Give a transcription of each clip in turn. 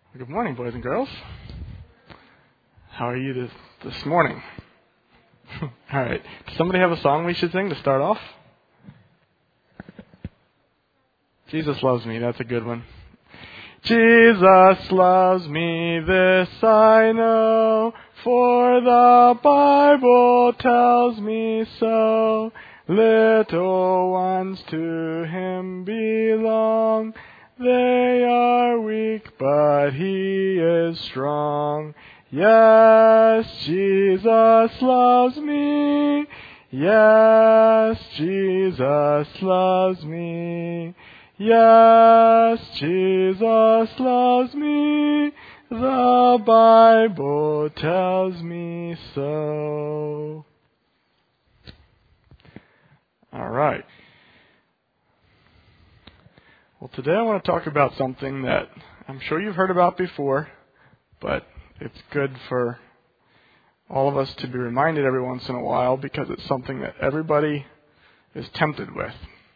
Good morning, boys and girls. How are you this morning? All right. Does somebody have a song we should sing to start off? Jesus loves me. That's a good one. Jesus loves me, this I know, for the Bible tells me so. Little ones to Him belong. They are weak, but He is strong. Yes, Jesus loves me. Yes, Jesus loves me. Yes, Jesus loves me. The Bible tells me so. All right. Well, today I want to talk about something that I'm sure you've heard about before, but it's good for all of us to be reminded every once in a while because it's something that everybody is tempted with.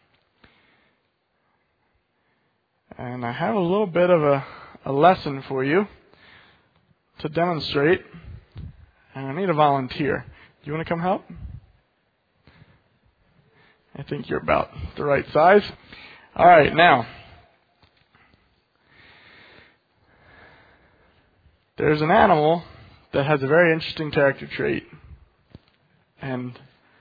And I have a little bit of a lesson for you to demonstrate, and I need a volunteer. Do you want to come help? I think you're about the right size. All right, now, there's an animal that has a very interesting character trait. And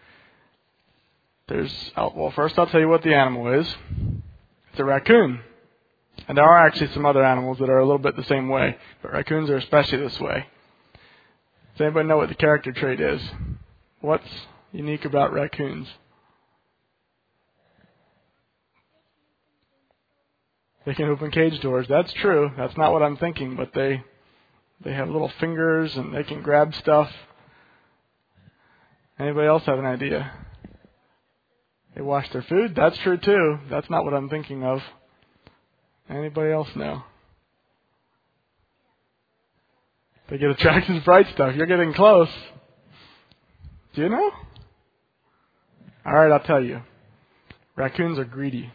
first I'll tell you what the animal is. It's a raccoon. And there are actually some other animals that are a little bit the same way, but raccoons are especially this way. Does anybody know what the character trait is? What's unique about raccoons? They can open cage doors. That's true. That's not what I'm thinking, but they have little fingers and they can grab stuff. Anybody else have an idea? They wash their food. That's true too. That's not what I'm thinking of. Anybody else know? They get attracted to bright stuff. You're getting close. Do you know? All right, I'll tell you. Raccoons are greedy.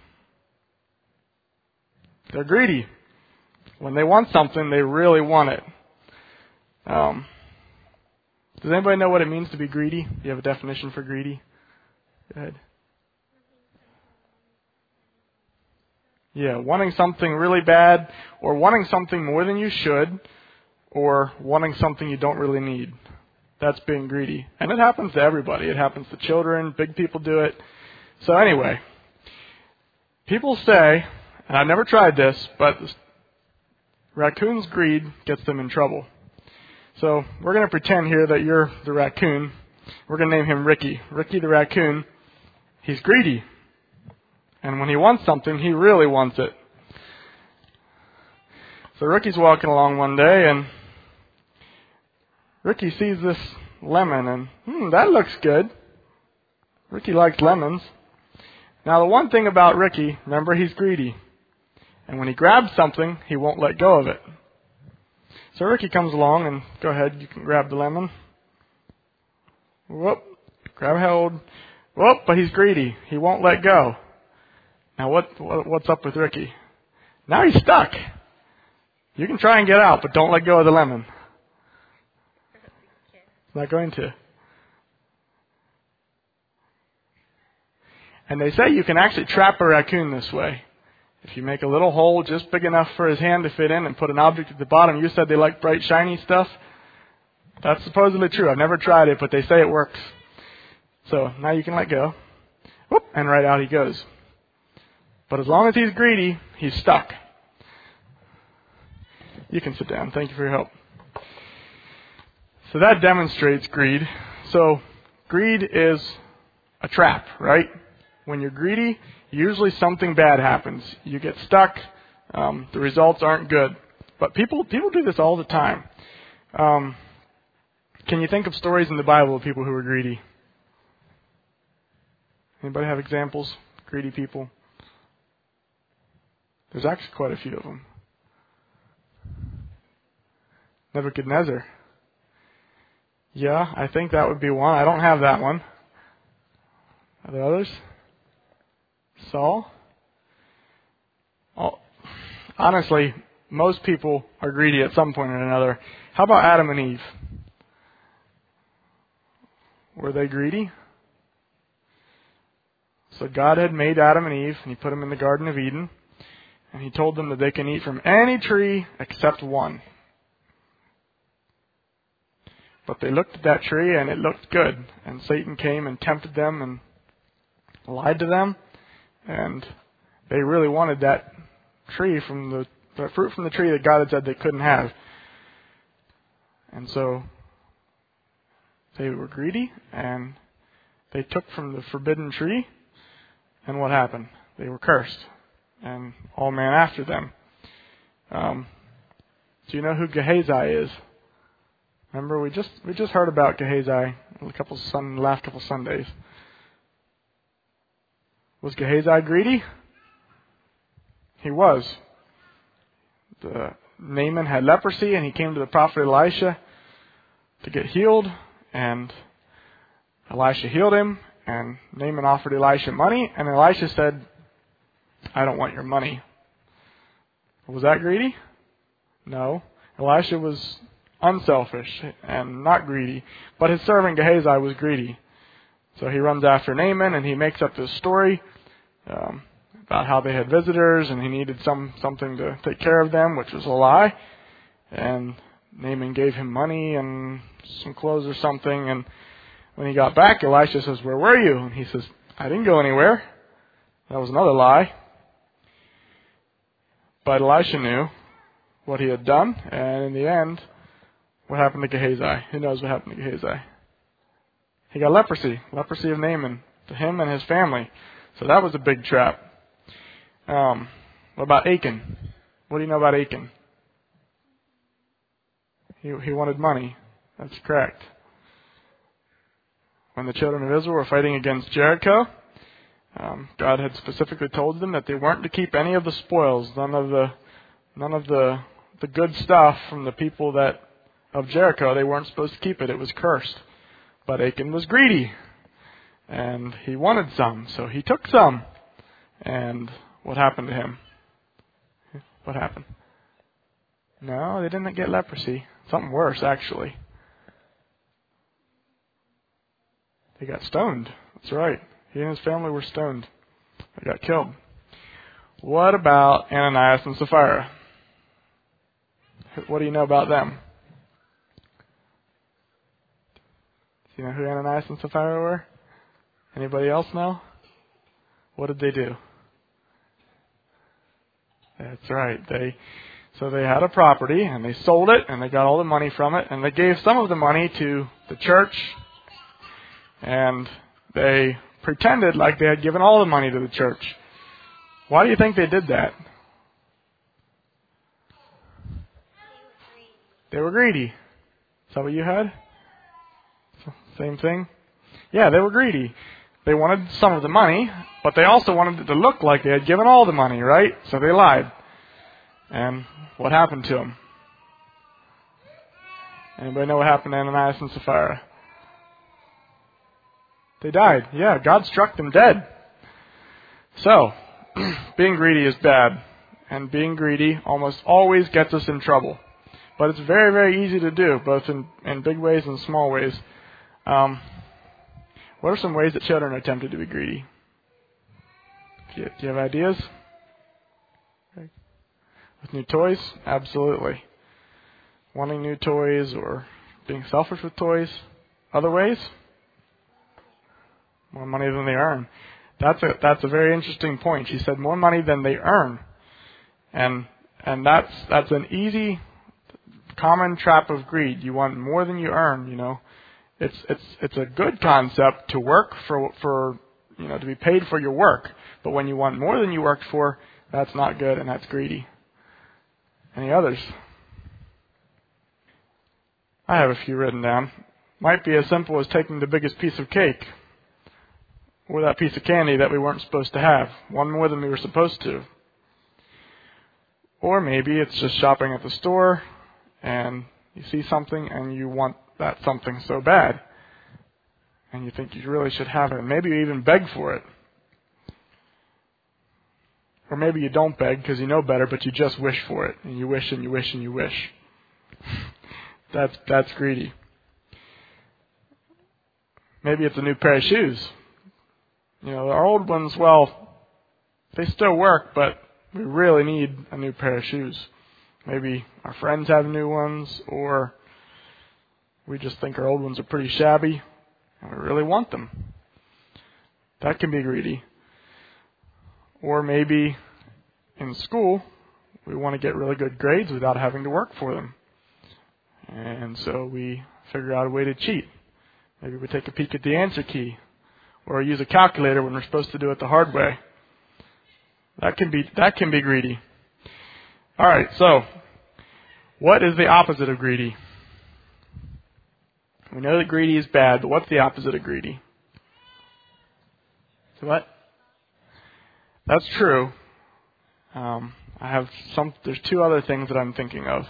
They're greedy. When they want something, they really want it. Does anybody know what it means to be greedy? Do you have a definition for greedy? Go ahead. Yeah, wanting something really bad, or wanting something more than you should, or wanting something you don't really need. That's being greedy. And it happens to everybody. It happens to children. Big people do it. So anyway, people say, and I've never tried this, but raccoons' greed gets them in trouble. So we're going to pretend here that you're the raccoon. We're going to name him Ricky. Ricky the raccoon. He's greedy. And when he wants something, he really wants it. So Ricky's walking along one day, and Ricky sees this lemon, and that looks good. Ricky likes lemons. Now the one thing about Ricky, remember, he's greedy. And when he grabs something, he won't let go of it. So Ricky comes along and, go ahead, you can grab the lemon. Whoop, grab hold. Whoop, but he's greedy. He won't let go. Now what's up with Ricky? Now he's stuck. You can try and get out, but don't let go of the lemon. Not going to. And they say you can actually trap a raccoon this way. If you make a little hole just big enough for his hand to fit in and put an object at the bottom. You said they like bright, shiny stuff. That's supposedly true. I've never tried it, but they say it works. So now you can let go. Whoop, and right out he goes. But as long as he's greedy, he's stuck. You can sit down. Thank you for your help. So that demonstrates greed. So greed is a trap, right? When you're greedy, usually something bad happens. You get stuck. The results aren't good. But people do this all the time. Can you think of stories in the Bible of people who were greedy? Anybody have examples? Greedy people? There's actually quite a few of them. Nebuchadnezzar. Yeah, I think that would be one. I don't have that one. Are there others? Saul? Honestly, Most people are greedy at some point or another. How about Adam and Eve? Were they greedy? So God had made Adam and Eve, and He put them in the Garden of Eden, and He told them that they can eat from any tree except one. But they looked at that tree, and it looked good. And Satan came and tempted them and lied to them, and they really wanted that tree from the fruit from the tree that God had said they couldn't have. And so they were greedy, and they took from the forbidden tree, and what happened? They were cursed, and all man after them. Do you know who Gehazi is? Remember, we just heard about Gehazi last couple Sundays. Was Gehazi greedy? He was. Naaman had leprosy, and he came to the prophet Elisha to get healed, and Elisha healed him, and Naaman offered Elisha money, and Elisha said, I don't want your money. Was that greedy? No. Elisha was unselfish and not greedy, but his servant Gehazi was greedy. So he runs after Naaman, and he makes up this story about how they had visitors, and he needed something to take care of them, which was a lie. And Naaman gave him money and some clothes or something, and when he got back, Elisha says, where were you? And he says, I didn't go anywhere. That was another lie. But Elisha knew what he had done, and in the end, what happened to Gehazi? Who knows what happened to Gehazi? He got leprosy of Naaman, to him and his family. So that was a big trap. What about Achan? What do you know about Achan? He wanted money. That's correct. When the children of Israel were fighting against Jericho, God had specifically told them that they weren't to keep any of the spoils, none of the good stuff from the people of Jericho. They weren't supposed to keep it. It was cursed. But Achan was greedy, and he wanted some, so he took some. And what happened to him? What happened? No, they didn't get leprosy. Something worse, actually. They got stoned. That's right. He and his family were stoned. They got killed. What about Ananias and Sapphira? What do you know about them? Do you know who Ananias and Sapphira were? Anybody else know? What did they do? That's right. They had a property, and they sold it, and they got all the money from it, and they gave some of the money to the church, and they pretended like they had given all the money to the church. Why do you think they did that? They were greedy. Is that what you had? Same thing? Yeah, they were greedy. They wanted some of the money, but they also wanted it to look like they had given all the money, right? So they lied. And what happened to them? Anybody know what happened to Ananias and Sapphira? They died. Yeah, God struck them dead. So, being greedy is bad. And being greedy almost always gets us in trouble. But it's very, very easy to do, both in big ways and small ways. What are some ways that children are tempted to be greedy? Do you have ideas? Okay. With new toys? Absolutely. Wanting new toys or being selfish with toys. Other ways? More money than they earn. That's a very interesting point. She said more money than they earn. And that's an easy, common trap of greed. You want more than you earn, you know. It's a good concept to work for to be paid for your work. But when you want more than you worked for, that's not good, and that's greedy. Any others? I have a few written down. Might be as simple as taking the biggest piece of cake or that piece of candy that we weren't supposed to have, one more than we were supposed to. Or maybe it's just shopping at the store and you see something and you want that something so bad and you think you really should have it, and maybe you even beg for it. Or maybe you don't beg because you know better, but you just wish for it. And you wish and you wish and you wish. That's greedy. Maybe it's a new pair of shoes. Our old ones, well, they still work, but we really need a new pair of shoes. Maybe our friends have new ones, or we just think our old ones are pretty shabby, and we really want them. That can be greedy. Or maybe in school, we want to get really good grades without having to work for them. And so we figure out a way to cheat. Maybe we take a peek at the answer key, or use a calculator when we're supposed to do it the hard way. That can be greedy. All right, so what is the opposite of greedy? We know that greedy is bad, but what's the opposite of greedy? So what? That's true. There's two other things that I'm thinking of.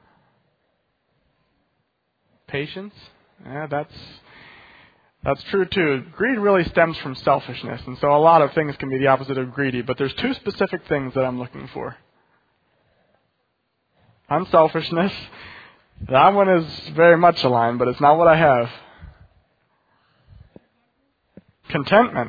Patience. Yeah, that's true too. Greed really stems from selfishness, and so a lot of things can be the opposite of greedy, but there's two specific things that I'm looking for. Unselfishness. That one is very much aligned, but it's not what I have. Contentment.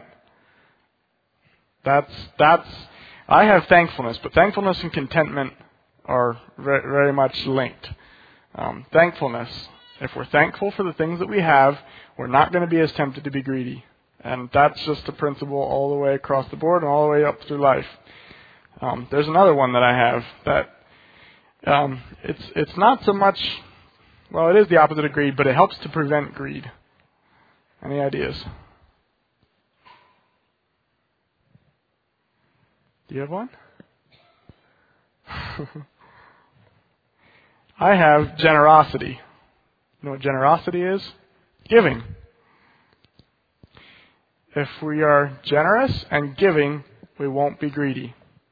I have thankfulness, but thankfulness and contentment are very, very much linked. Thankfulness. If we're thankful for the things that we have, we're not going to be as tempted to be greedy. And that's just a principle all the way across the board and all the way up through life. There's another one that I have that it's not so much, well, it is the opposite of greed, but it helps to prevent greed. Any ideas? Do you have one? I have generosity. You know what generosity is? Giving. If we are generous and giving, we won't be greedy.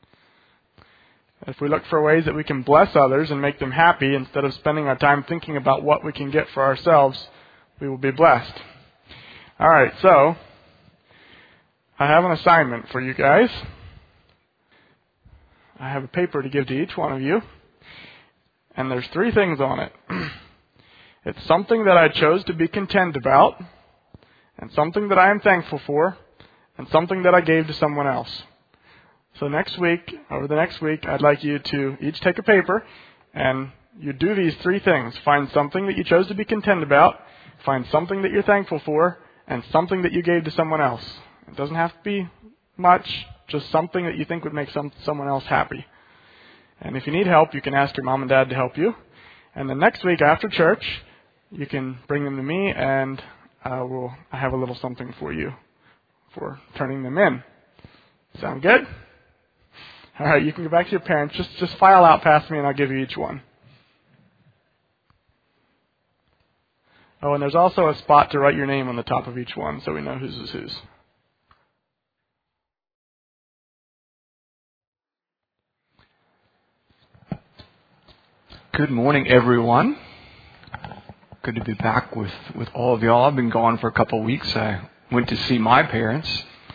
If we look for ways that we can bless others and make them happy instead of spending our time thinking about what we can get for ourselves, we will be blessed. All right, so I have an assignment for you guys. I have a paper to give to each one of you, and there's 3 things on it. It's something that I chose to be content about, and something that I am thankful for, and something that I gave to someone else. So over the next week, I'd like you to each take a paper, and you do these 3 things. Find something that you chose to be content about, find something that you're thankful for, and something that you gave to someone else. It doesn't have to be much, just something that you think would make someone else happy. And if you need help, you can ask your mom and dad to help you. And the next week after church, you can bring them to me, and I have a little something for you for turning them in. Sound good? All right, you can go back to your parents. Just file out past me, and I'll give you each one. Oh, and there's also a spot to write your name on the top of each one, so we know whose is whose. Good morning, everyone. Good to be back with all of y'all. I've been gone for a couple of weeks. I went to see my parents,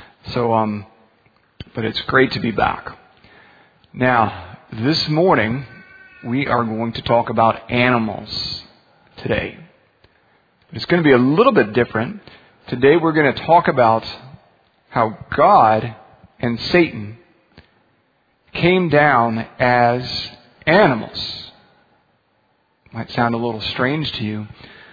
but it's great to be back. Now, this morning, we are going to talk about animals today. It's going to be a little bit different. Today, we're going to talk about how God and Satan came down as animals. Might sound a little strange to you.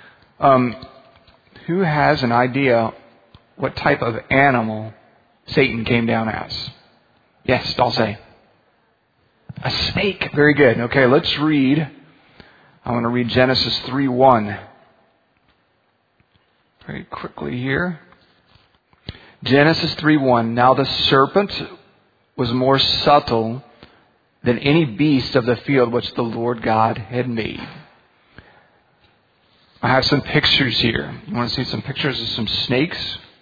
Who has an idea what type of animal Satan came down as? Yes, I'll say. A snake. Very good. Okay, let's read. I want to read Genesis 3:1. Very quickly here. Genesis 3:1. Now the serpent was more subtle than any beast of the field which the Lord God had made. I have some pictures here. You want to see some pictures of some snakes?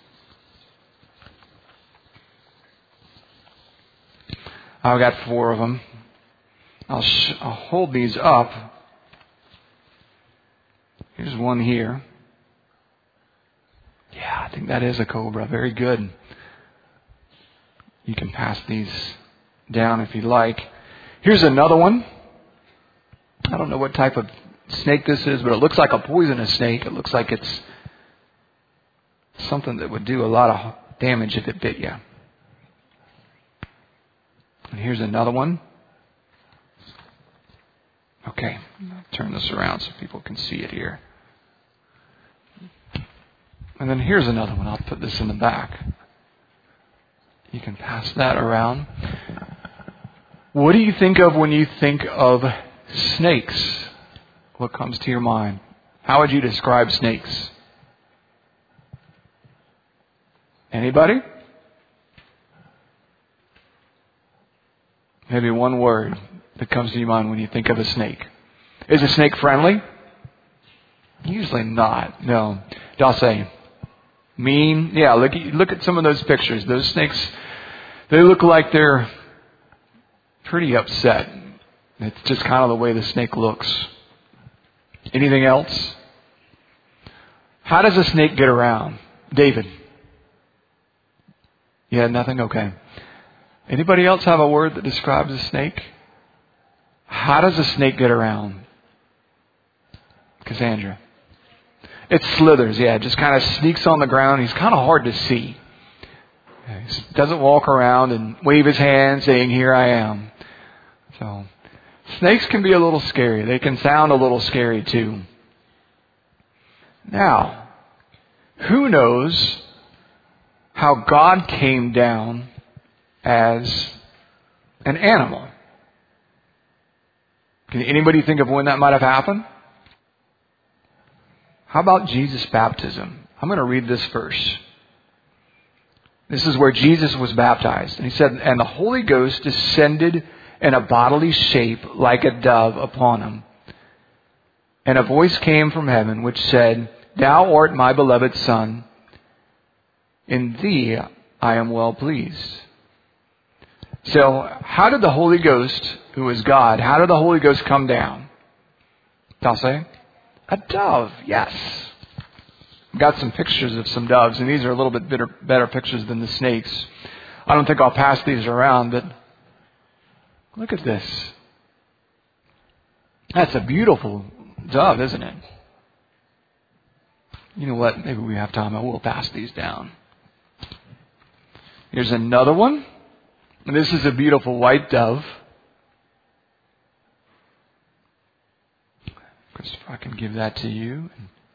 I've got 4 of them. I'll hold these up. Here's one here. Yeah, I think that is a cobra. Very good. You can pass these down if you like. Here's another one. I don't know what type of snake this is, but it looks like a poisonous snake. It looks like it's something that would do a lot of damage if it bit you. And here's another one. Okay, I'll turn this around so people can see it here. And then here's another one. I'll put this in the back. You can pass that around. What do you think of when you think of snakes? What comes to your mind? How would you describe snakes? Anybody? Maybe one word that comes to your mind when you think of a snake. Is a snake friendly? Usually not. No. I'll say mean. Yeah, look at some of those pictures. Those snakes, they look like they're pretty upset. It's just kind of the way the snake looks. Anything else? How does a snake get around? David? Yeah, nothing? Okay. Anybody else have a word that describes a snake? How does a snake get around? Cassandra? It slithers, yeah. It just kind of sneaks on the ground. He's kind of hard to see. He doesn't walk around and wave his hand saying, "Here I am." So, snakes can be a little scary. They can sound a little scary too. Now, who knows how God came down as an animal? Can anybody think of when that might have happened? How about Jesus' baptism? I'm going to read this verse. This is where Jesus was baptized. And he said, "And the Holy Ghost descended in a bodily shape like a dove upon him. And a voice came from heaven which said, 'Thou art my beloved Son. In thee I am well pleased.'" So, how did the Holy Ghost, who is God, how did the Holy Ghost come down? I'll say, a dove, yes. I've got some pictures of some doves, and these are a little bit better pictures than the snakes. I don't think I'll pass these around, but look at this. That's a beautiful dove, isn't it? You know what? Maybe we have time. I will pass these down. Here's another one. And this is a beautiful white dove. Christopher, I can give that to you.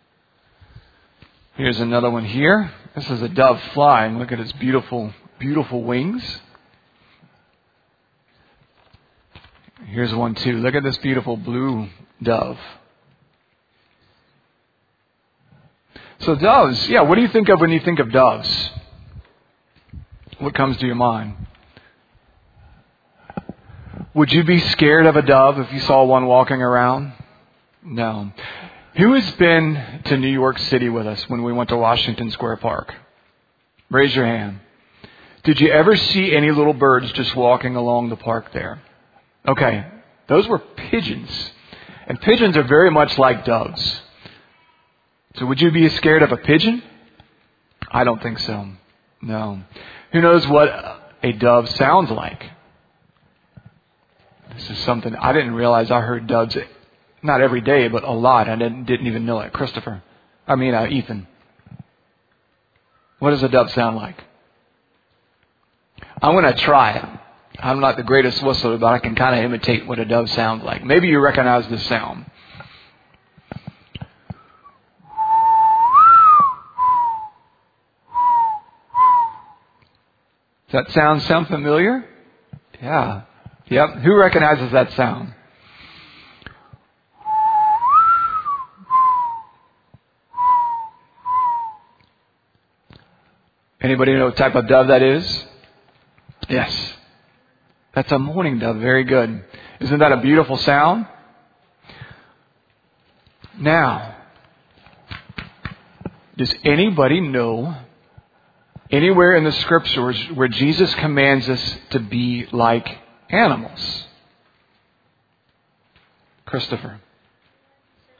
Here's another one here. This is a dove flying. Look at its beautiful, beautiful wings. Here's one too. Look at this beautiful blue dove. So doves, yeah, what do you think of when you think of doves? What comes to your mind? Would you be scared of a dove if you saw one walking around? No. Who has been to New York City with us when we went to Washington Square Park? Raise your hand. Did you ever see any little birds just walking along the park there? Okay, those were pigeons. And pigeons are very much like doves. So would you be scared of a pigeon? I don't think so. No. Who knows what a dove sounds like? This is something I didn't realize. I heard doves not every day, but a lot. I didn't even know it. Ethan. What does a dove sound like? I'm going to try it. I'm not the greatest whistler, but I can kind of imitate what a dove sounds like. Maybe you recognize this sound. Does that sound familiar? Yeah. Yep. Who recognizes that sound? Anybody know what type of dove that is? Yes. That's a mourning dove. Very good. Isn't that a beautiful sound? Now, does anybody know anywhere in the scriptures where Jesus commands us to be like animals? Christopher.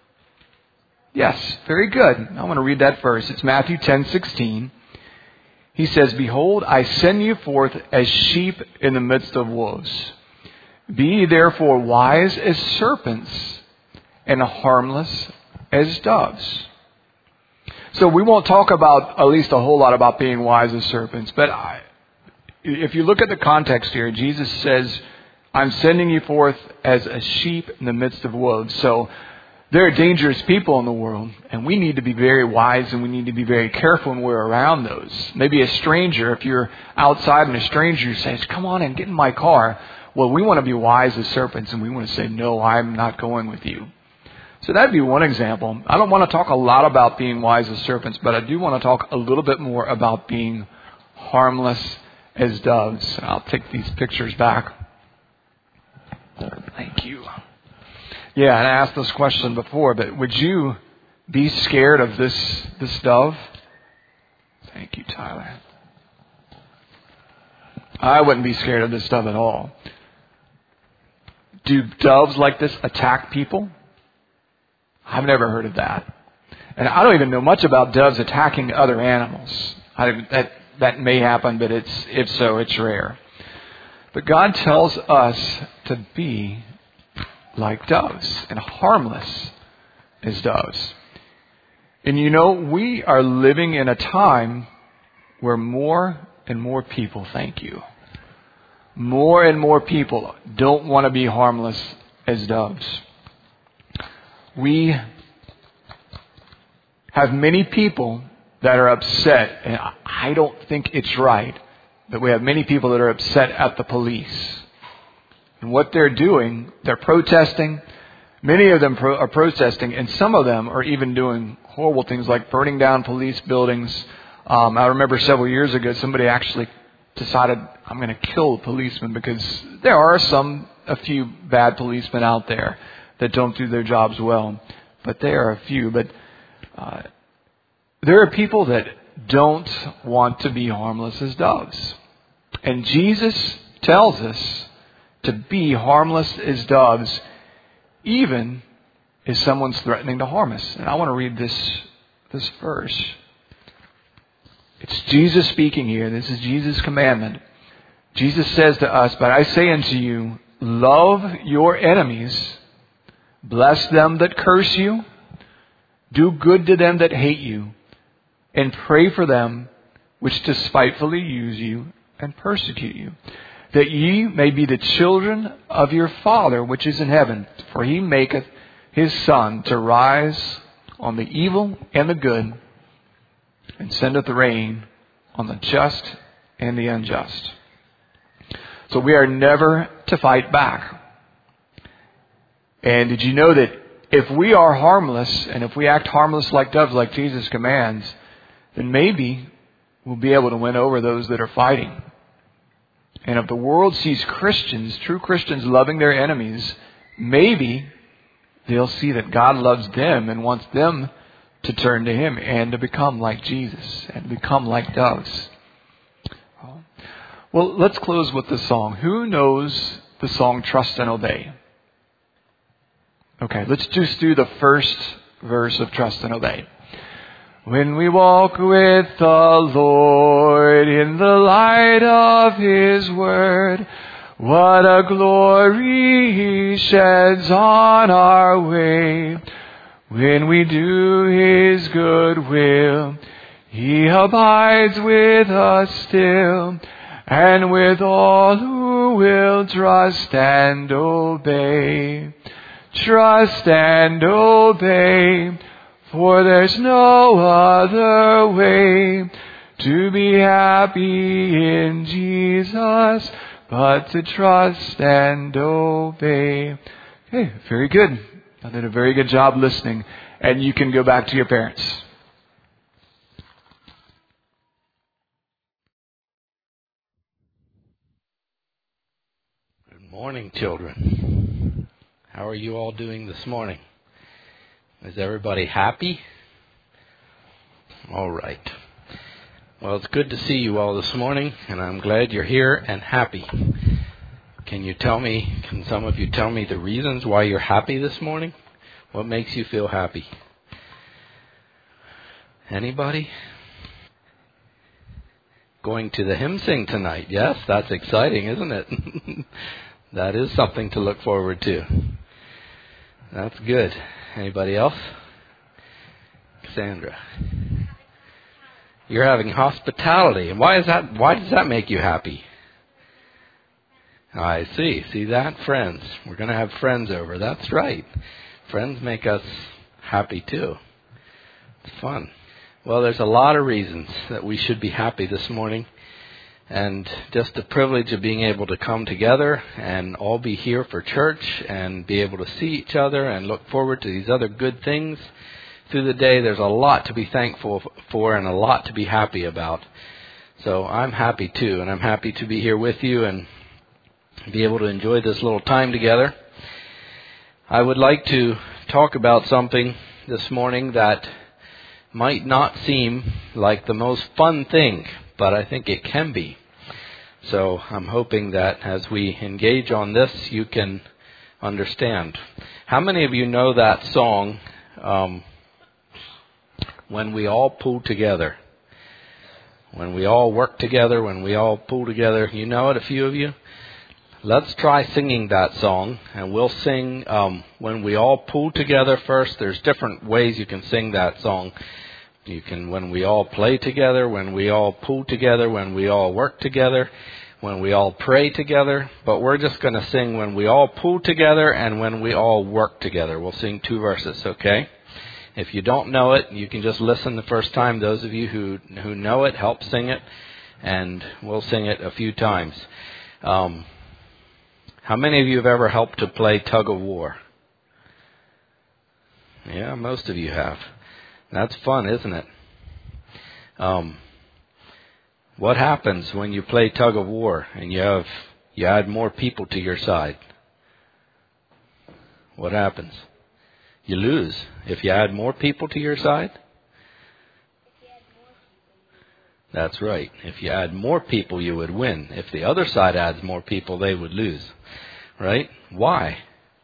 Yes, very good. I want to read that verse. It's Matthew 10:16. He says, "Behold, I send you forth as sheep in the midst of wolves. Be ye therefore wise as serpents and harmless as doves." So we won't talk about, at least a whole lot about being wise as serpents. But if you look at the context here, Jesus says, "I'm sending you forth as a sheep in the midst of wolves." So there are dangerous people in the world, and we need to be very wise and we need to be very careful when we're around those. Maybe a stranger, if you're outside and a stranger says, "Come on and get in my car." Well, we want to be wise as serpents and we want to say, "No, I'm not going with you." So that'd be one example. I don't want to talk a lot about being wise as serpents, but I do want to talk a little bit more about being harmless as doves. I'll take these pictures back. Thank you. Yeah, and I asked this question before, but would you be scared of this dove? Thank you, Tyler. I wouldn't be scared of this dove at all. Do doves like this attack people? I've never heard of that. And I don't even know much about doves attacking other animals. That may happen, but if so, it's rare. But God tells us to be like doves and harmless as doves. And we are living in a time where more and more people, thank you, more and more people don't want to be harmless as doves. We have many people that are upset, and I don't think it's right, but we have many people that are upset at the police. And what they're doing, they're protesting. Many of them are protesting, and some of them are even doing horrible things like burning down police buildings. I remember several years ago, somebody actually decided, "I'm going to kill a policeman," because there are a few bad policemen out there that don't do their jobs well. But there are a few. But there are people that don't want to be harmless as doves. And Jesus tells us to be harmless as doves, even if someone's threatening to harm us. And I want to read this verse. It's Jesus speaking here. This is Jesus' commandment. Jesus says to us, "But I say unto you, love your enemies, bless them that curse you, do good to them that hate you, and pray for them which despitefully use you and persecute you, that ye may be the children of your Father which is in heaven. For he maketh his sun to rise on the evil and the good, and sendeth rain on the just and the unjust." So we are never to fight back. And did you know that if we are harmless, and if we act harmless like doves, like Jesus commands, then maybe we'll be able to win over those that are fighting. And if the world sees Christians, true Christians, loving their enemies, maybe they'll see that God loves them and wants them to turn to Him and to become like Jesus and to become like doves. Well, let's close with the song. Who knows the song "Trust and Obey"? Okay, let's just do the first verse of "Trust and Obey." When we walk with the Lord in the light of His Word, what a glory He sheds on our way. When we do His good will, He abides with us still, and with all who will trust and obey. Trust and obey, for there's no other way to be happy in Jesus but to trust and obey. Okay, very good. I did a very good job listening, and you can go back to your parents. Good morning, children. How are you all doing this morning? Is everybody happy? All right. Well, it's good to see you all this morning, and I'm glad you're here and happy. Can some of you tell me the reasons why you're happy this morning? What makes you feel happy? Anybody? going to the hymn sing tonight. Yes, that's exciting, isn't it? That is something to look forward to. That's good. Anybody else? Cassandra. You're having hospitality. And why is that? Why does that make you happy? I see. See that? Friends. We're going to have friends over. That's right. Friends make us happy too. It's fun. Well, there's a lot of reasons that we should be happy this morning. And just the privilege of being able to come together and all be here for church and be able to see each other and look forward to these other good things through the day. There's a lot to be thankful for and a lot to be happy about. So I'm happy too, and I'm happy to be here with you and be able to enjoy this little time together. I would like to talk about something this morning that might not seem like the most fun thing, but I think it can be. So I'm hoping that as we engage on this, you can understand. How many of you know that song, When We All Pull Together? When we all work together, when we all pull together. You know it, a few of you? Let's try singing that song, and we'll sing When We All Pull Together first. There's different ways you can sing that song. You can, when we all play together, when we all pull together, when we all work together, when we all pray together. But we're just going to sing when we all pull together and when we all work together. We'll sing 2 verses, okay? If you don't know it, you can just listen the first time. Those of you who know it, help sing it, and we'll sing it a few times. How many of you have ever helped to play tug of war? Yeah, most of you have. That's fun, isn't it? What happens when you play tug of war and you add more people to your side? What happens? You lose. If you add more people to your side? That's right. If you add more people, you would win. If the other side adds more people, they would lose. Right? Why?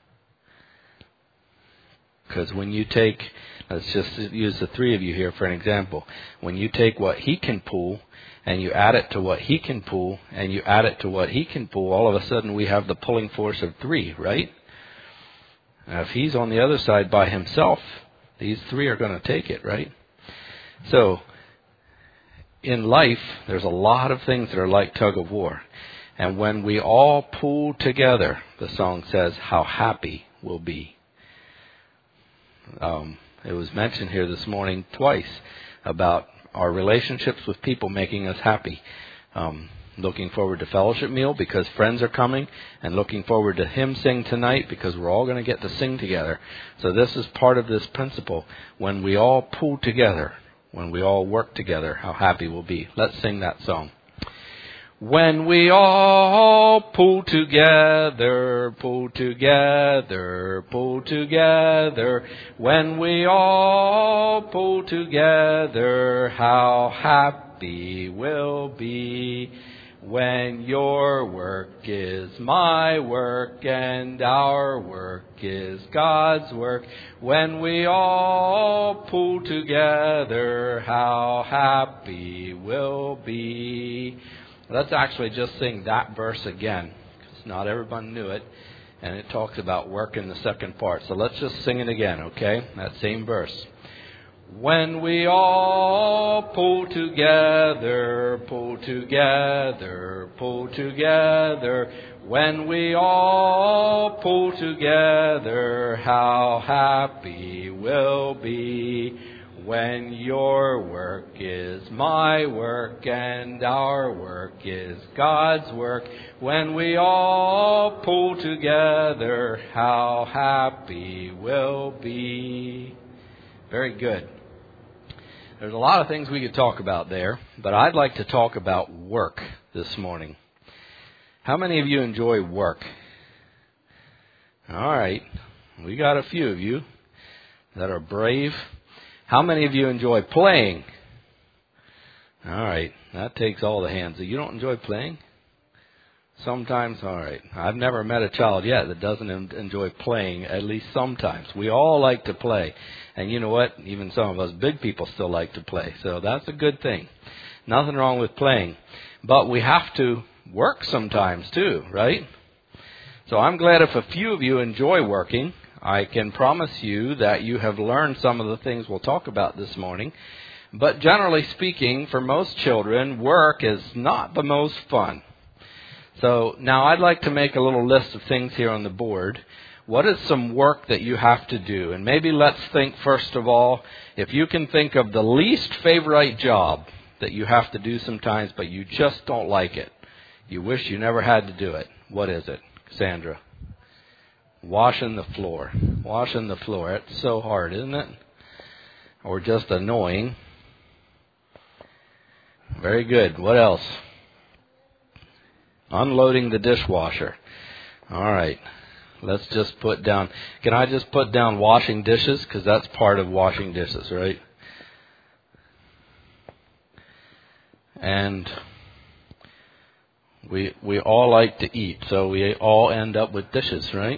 Because when you take, let's just use the 3 of you here for an example. When you take what he can pull and you add it to what he can pull and you add it to what he can pull, all of a sudden we have the pulling force of 3, right? Now, if he's on the other side by himself, these 3 are going to take it, right? So, in life, there's a lot of things that are like tug of war. And when we all pull together, the song says, how happy we'll be. It was mentioned here this morning twice about our relationships with people making us happy. Looking forward to fellowship meal because friends are coming, and looking forward to hymn sing tonight because we're all going to get to sing together. So this is part of this principle. When we all pull together, when we all work together, how happy we'll be. Let's sing that song. When we all pull together, pull together, pull together. When we all pull together, how happy we'll be. When your work is my work and our work is God's work. When we all pull together, how happy we'll be. Let's actually just sing that verse again, because not everyone knew it, and it talks about work in the second part. So let's just sing it again, okay? That same verse. When we all pull together, pull together, pull together. When we all pull together, how happy we'll be. When your work is my work and our work is God's work. When we all pull together, how happy we'll be. Very good. There's a lot of things we could talk about there, but I'd like to talk about work this morning. How many of you enjoy work? All right. We got a few of you that are brave. How many of you enjoy playing? All right. That takes all the hands. You don't enjoy playing? Sometimes? All right. I've never met a child yet that doesn't enjoy playing, at least sometimes. We all like to play. And you know what? Even some of us big people still like to play. So that's a good thing. Nothing wrong with playing. But we have to work sometimes too, right? So I'm glad if a few of you enjoy working. I can promise you that you have learned some of the things we'll talk about this morning. But generally speaking, for most children, work is not the most fun. So now I'd like to make a little list of things here on the board. What is some work that you have to do? And maybe let's think first of all, if you can think of the least favorite job that you have to do sometimes, but you just don't like it. You wish you never had to do it. What is it, Sandra? Washing the floor. Washing the floor. It's so hard, isn't it? Or just annoying. Very good. What else? Unloading the dishwasher. All right. Let's just put down. Can I just put down washing dishes? Because that's part of washing dishes, right? And we all like to eat, so we all end up with dishes, right?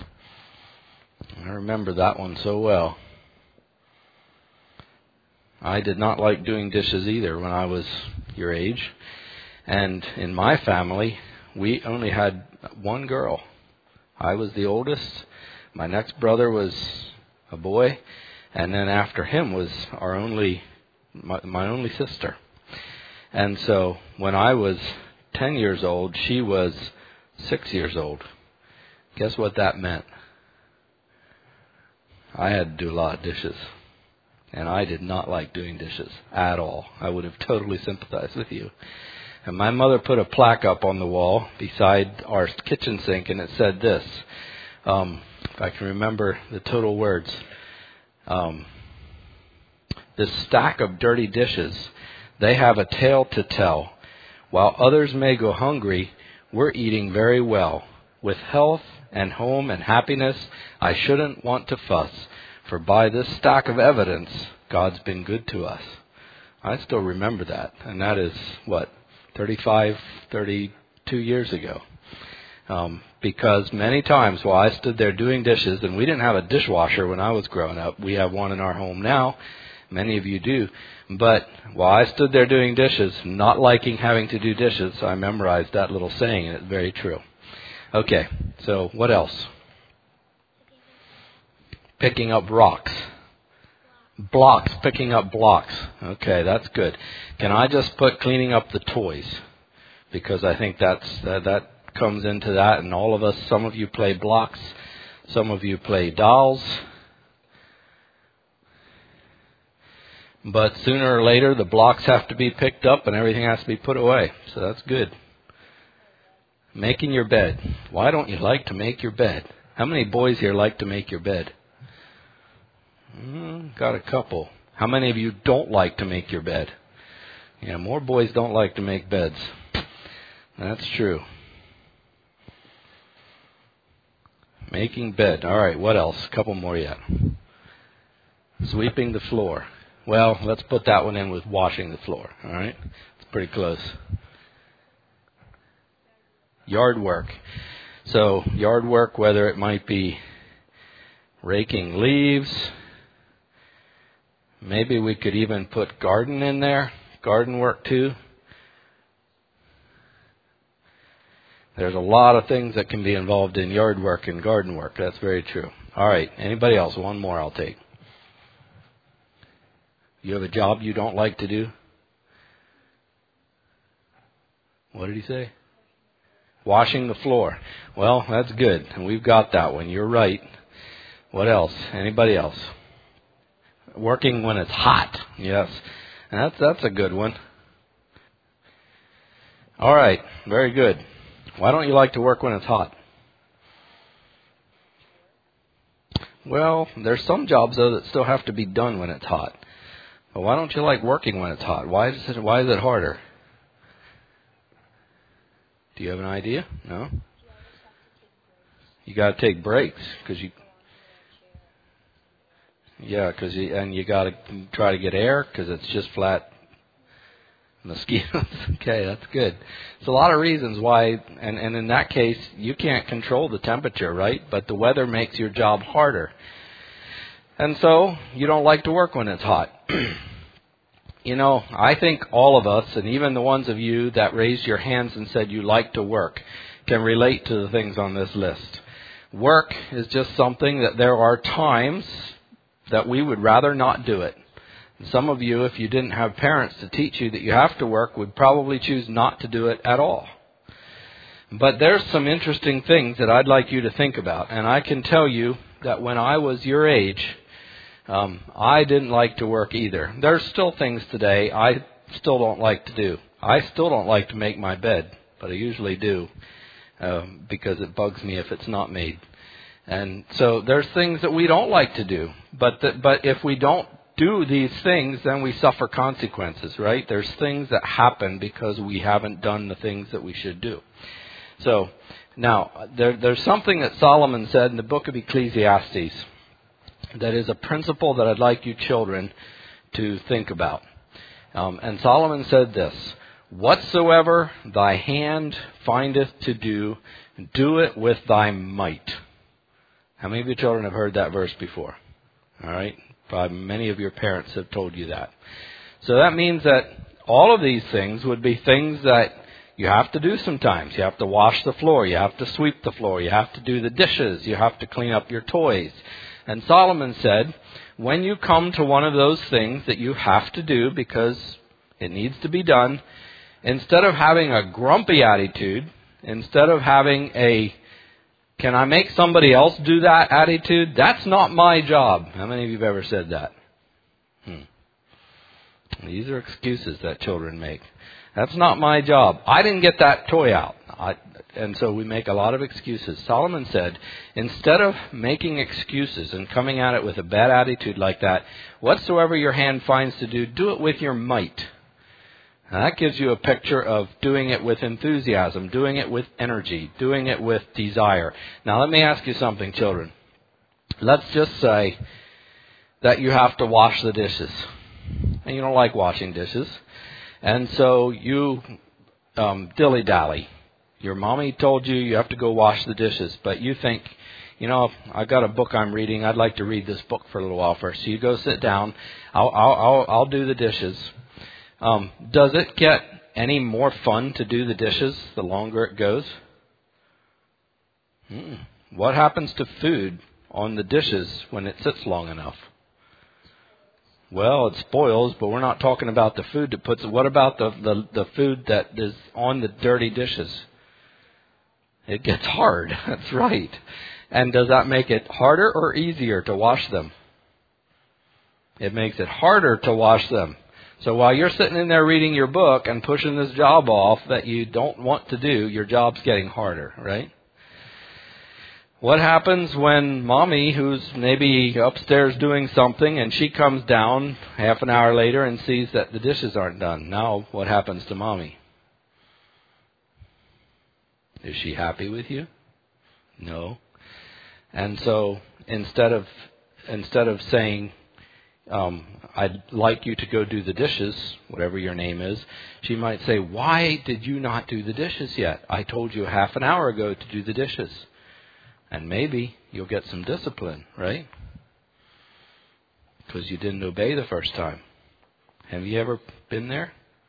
I remember that one so well. I did not like doing dishes either when I was your age. And in my family, we only had one girl. I was the oldest. My next brother was a boy. And then after him was my only sister. And so when I was 10 years old, she was 6 years old. Guess what that meant? I had to do a lot of dishes. And I did not like doing dishes at all. I would have totally sympathized with you. And my mother put a plaque up on the wall beside our kitchen sink, and it said this. If I can remember the total words. This stack of dirty dishes, they have a tale to tell. While others may go hungry, we're eating very well. With health and home and happiness, I shouldn't want to fuss. For by this stack of evidence, God's been good to us. I still remember that. And that is, 32 years ago. Because many times while I stood there doing dishes, and we didn't have a dishwasher when I was growing up. We have one in our home now. Many of you do. But while I stood there doing dishes, not liking having to do dishes, I memorized that little saying, and it's very true. Okay, so what else? Picking up rocks. Blocks, picking up blocks. Okay, that's good. Can I just put cleaning up the toys? Because I think that comes into that, and all of us, some of you play blocks, some of you play dolls. But sooner or later, the blocks have to be picked up and everything has to be put away. So that's good. Making your bed. Why don't you like to make your bed? How many boys here like to make your bed? Got a couple. How many of you don't like to make your bed? Yeah, more boys don't like to make beds. That's true. Making bed. All right, what else? A couple more yet. Sweeping the floor. Well, let's put that one in with washing the floor. All right? It's pretty close. Yard work. So, yard work, whether it might be raking leaves. Maybe we could even put garden in there. Garden work too. There's a lot of things that can be involved in yard work and garden work. That's very true. All right. Anybody else? One more I'll take. You have a job you don't like to do? What did he say? Washing the floor. Well, that's good. And we've got that one. You're right. What else? Anybody else? Working when it's hot. Yes. And that's a good one. All right. Very good. Why don't you like to work when it's hot? Well, there's some jobs, though, that still have to be done when it's hot. But why don't you like working when it's hot? Why is it harder? Do you have an idea? No? You got to take breaks because you got to try to get air because it's just flat mosquitoes. Okay, that's good. There's a lot of reasons why, and in that case, you can't control the temperature, right? But the weather makes your job harder. And so, you don't like to work when it's hot. I think all of us, and even the ones of you that raised your hands and said you like to work, can relate to the things on this list. Work is just something that there are times that we would rather not do it. Some of you, if you didn't have parents to teach you that you have to work, would probably choose not to do it at all. But there's some interesting things that I'd like you to think about. And I can tell you that when I was your age, I didn't like to work either. There's still things today I still don't like to do. I still don't like to make my bed, but I usually do because it bugs me if it's not made. And so there's things that we don't like to do. But if we don't do these things, then we suffer consequences, right? There's things that happen because we haven't done the things that we should do. So now, there's something that Solomon said in the book of Ecclesiastes that is a principle that I'd like you children to think about. And Solomon said this: "Whatsoever thy hand findeth to do, do it with thy might." How many of your children have heard that verse before? All right. Probably many of your parents have told you that. So that means that all of these things would be things that you have to do sometimes. You have to wash the floor. You have to sweep the floor. You have to do the dishes. You have to clean up your toys. And Solomon said, when you come to one of those things that you have to do because it needs to be done, instead of having a grumpy attitude, instead of having a "can I make somebody else do that" attitude, "that's not my job." How many of you have ever said that? These are excuses that children make. "That's not my job. I didn't get that toy out." And so we make a lot of excuses. Solomon said, instead of making excuses and coming at it with a bad attitude like that, whatsoever your hand finds to do, do it with your might. Now that gives you a picture of doing it with enthusiasm, doing it with energy, doing it with desire. Now let me ask you something, children. Let's just say that you have to wash the dishes. And you don't like washing dishes. And so you dilly-dally. Your mommy told you have to go wash the dishes, but you think, I've got a book I'm reading. I'd like to read this book for a little while first. So you go sit down. I'll do the dishes. Does it get any more fun to do the dishes the longer it goes? What happens to food on the dishes when it sits long enough? Well, it spoils, but we're not talking about the food that puts it. What about the food that is on the dirty dishes? It gets hard. That's right. And does that make it harder or easier to wash them? It makes it harder to wash them. So while you're sitting in there reading your book and pushing this job off that you don't want to do, your job's getting harder, right? What happens when mommy, who's maybe upstairs doing something, and she comes down half an hour later and sees that the dishes aren't done? Now what happens to mommy? Is she happy with you? No. And so instead of saying, I'd like you to go do the dishes, whatever your name is, she might say, "Why did you not do the dishes yet? I told you half an hour ago to do the dishes." And maybe you'll get some discipline, right? Because you didn't obey the first time. Have you ever been there?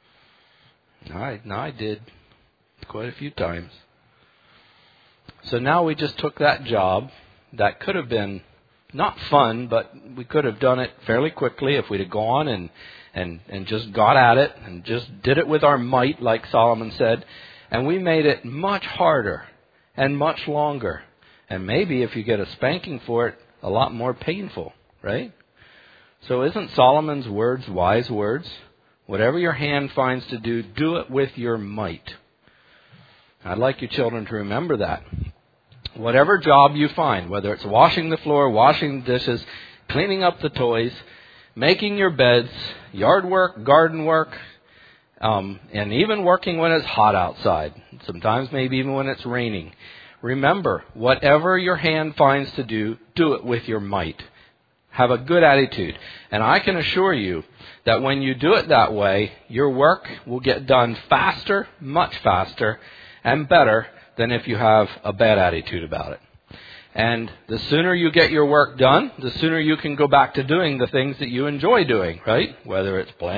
I did quite a few times. So now we just took that job that could have been not fun, but we could have done it fairly quickly if we'd have gone and just got at it and just did it with our might, like Solomon said. And we made it much harder and much longer. And maybe if you get a spanking for it, a lot more painful, right? So isn't Solomon's words wise words? Whatever your hand finds to do, do it with your might. I'd like you children to remember that. Whatever job you find, whether it's washing the floor, washing the dishes, cleaning up the toys, making your beds, yard work, garden work, and even working when it's hot outside, sometimes maybe even when it's raining. Remember, whatever your hand finds to do, do it with your might. Have a good attitude. And I can assure you that when you do it that way, your work will get done faster, much faster, and better than if you have a bad attitude about it. And the sooner you get your work done, the sooner you can go back to doing the things that you enjoy doing, right? Whether it's playing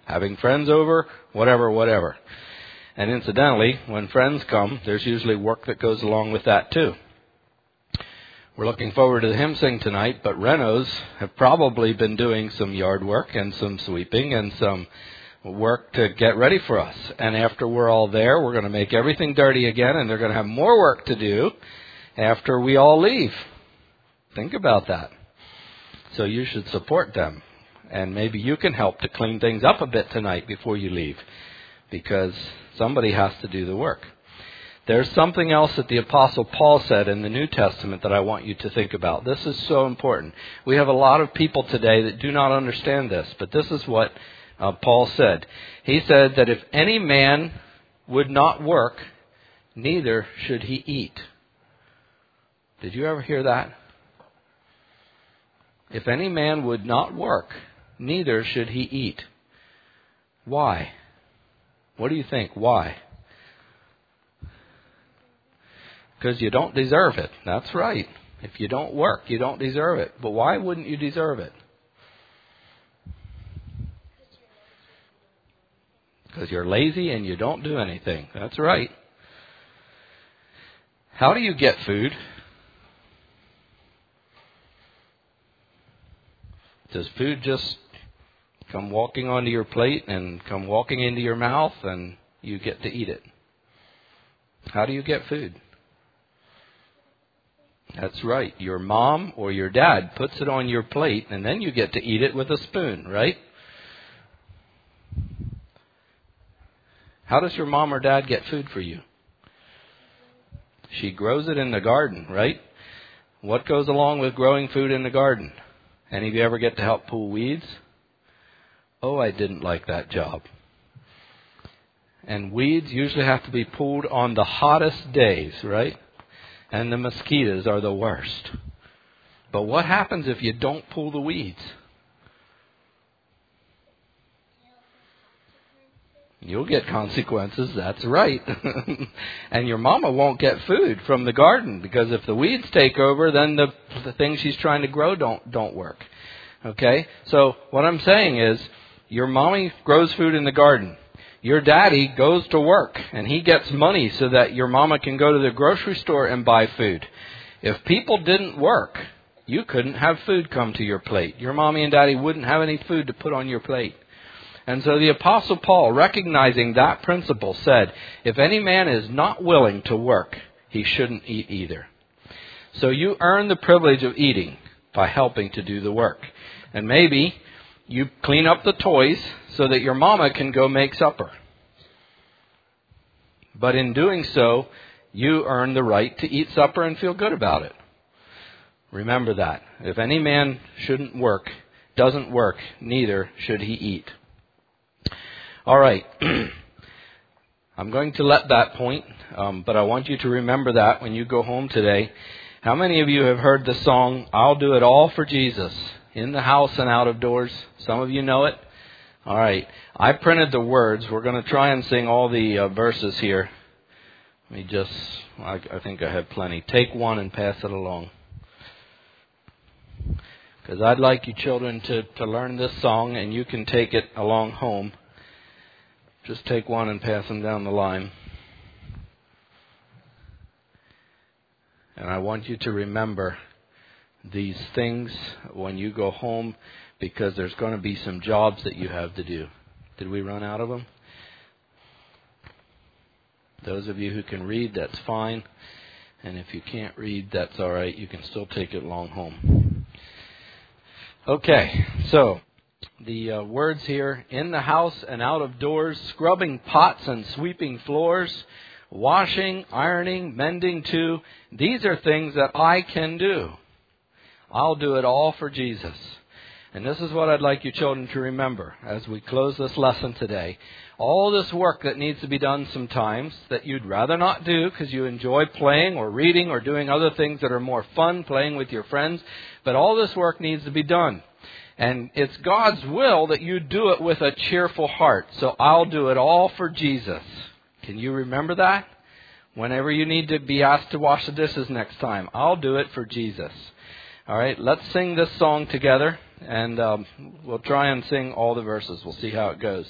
having friends over, whatever. And incidentally, when friends come, there's usually work that goes along with that too. We're looking forward to the hymn sing tonight, but Renos have probably been doing some yard work and some sweeping and some work to get ready for us. And after we're all there, we're going to make everything dirty again, and they're going to have more work to do after we all leave. Think about that. So you should support them. And maybe you can help to clean things up a bit tonight before you leave, because somebody has to do the work. There's something else that the Apostle Paul said in the New Testament that I want you to think about. This is so important. We have a lot of people today that do not understand this, but this is what Paul said. He said that if any man would not work, neither should he eat. Did you ever hear that? If any man would not work, neither should he eat. Why? What do you think? Why? Because you don't deserve it. That's right. If you don't work, you don't deserve it. But why wouldn't you deserve it? Because you're lazy and you don't do anything. That's right. How do you get food? Does food just come walking onto your plate and come walking into your mouth and you get to eat it? How do you get food? That's right. Your mom or your dad puts it on your plate and then you get to eat it with a spoon, right? How does your mom or dad get food for you? She grows it in the garden, right? What goes along with growing food in the garden? Any of you ever get to help pull weeds? Oh, I didn't like that job. And weeds usually have to be pulled on the hottest days, right? And the mosquitoes are the worst. But what happens if you don't pull the weeds? You'll get consequences, that's right. And your mama won't get food from the garden, because if the weeds take over, then the things she's trying to grow don't work. Okay? So what I'm saying is, your mommy grows food in the garden. Your daddy goes to work and he gets money so that your mama can go to the grocery store and buy food. If people didn't work, you couldn't have food come to your plate. Your mommy and daddy wouldn't have any food to put on your plate. And so the Apostle Paul, recognizing that principle, said, if any man is not willing to work, he shouldn't eat either. So you earn the privilege of eating by helping to do the work. And maybe you clean up the toys so that your mama can go make supper. But in doing so, you earn the right to eat supper and feel good about it. Remember that. If any man doesn't work, neither should he eat. All right. I'm going to let that point, but I want you to remember that when you go home today. How many of you have heard the song, I'll Do It All for Jesus, in the house and out of doors? Some of you know it. All right. I printed the words. We're going to try and sing all the verses here. I think I have plenty. Take one and pass it along. Because I'd like you children to learn this song, and you can take it along home. Just take one and pass them down the line. And I want you to remember these things when you go home, because there's going to be some jobs that you have to do. Did we run out of them? Those of you who can read, that's fine. And if you can't read, that's all right. You can still take it along home. Okay, so the words here, in the house and out of doors, scrubbing pots and sweeping floors, washing, ironing, mending too. These are things that I can do. I'll do it all for Jesus. And this is what I'd like you children to remember as we close this lesson today. All this work that needs to be done sometimes that you'd rather not do because you enjoy playing or reading or doing other things that are more fun, playing with your friends. But all this work needs to be done. And it's God's will that you do it with a cheerful heart. So I'll do it all for Jesus. Can you remember that? Whenever you need to be asked to wash the dishes next time, I'll do it for Jesus. All right, let's sing this song together. and we'll try and sing all the verses. We'll see how it goes.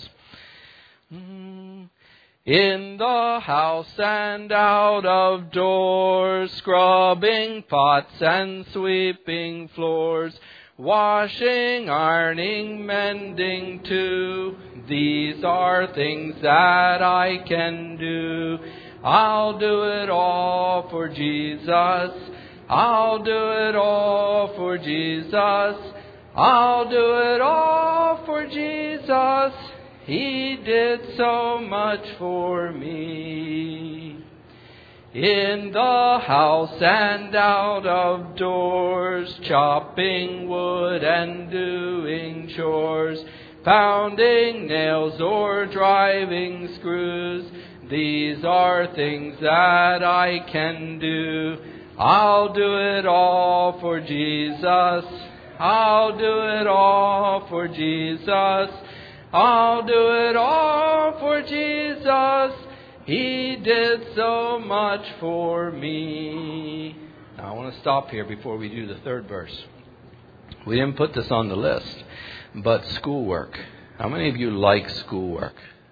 In the house and out of doors, scrubbing pots and sweeping floors, washing, ironing, mending too. These are things that I can do. I'll do it all for Jesus. I'll do it all for Jesus. I'll do it all for Jesus. He did so much for me. In the house and out of doors, chopping wood and doing chores, pounding nails or driving screws. These are things that I can do. I'll do it all for Jesus. I'll do it all for Jesus. I'll do it all for Jesus. He did so much for me. Now I want to stop here before we do the third verse. We didn't put this on the list, but schoolwork. How many of you like schoolwork?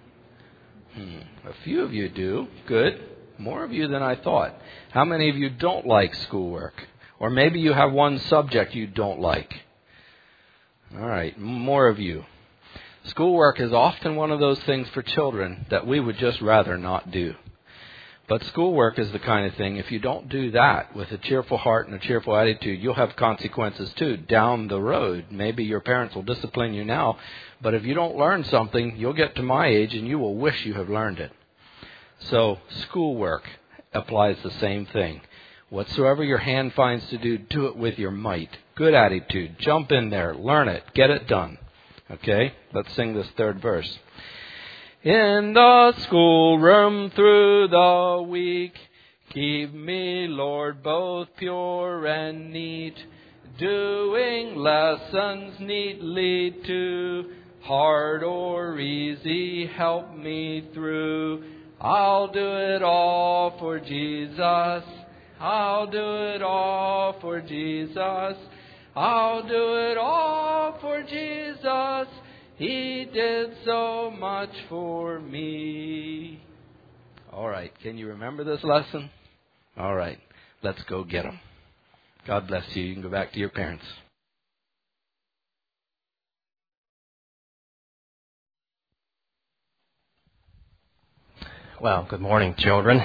A few of you do. Good. More of you than I thought. How many of you don't like schoolwork? Or maybe you have one subject you don't like. All right, more of you. Schoolwork is often one of those things for children that we would just rather not do. But schoolwork is the kind of thing, if you don't do that with a cheerful heart and a cheerful attitude, you'll have consequences too down the road. Maybe your parents will discipline you now, but if you don't learn something, you'll get to my age and you will wish you have learned it. So schoolwork applies the same thing. Whatsoever your hand finds to do, do it with your might. Good attitude. Jump in there. Learn it. Get it done. Okay? Let's sing this third verse. In the schoolroom through the week, keep me, Lord, both pure and neat, doing lessons neatly too, hard or easy, help me through. I'll do it all for Jesus. I'll do it all for Jesus. I'll do it all for Jesus. He did so much for me. All right, can you remember this lesson? All right, let's go get them. God bless you. You can go back to your parents. Well, good morning, children.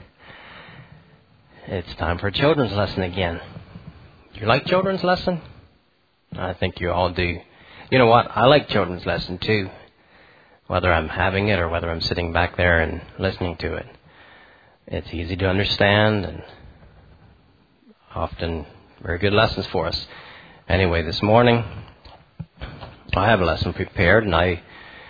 It's time for a children's lesson again. You like children's lesson? I think you all do. You know what? I like children's lesson too, whether I'm having it or whether I'm sitting back there and listening to it. It's easy to understand and often very good lessons for us. Anyway, this morning I have a lesson prepared, and I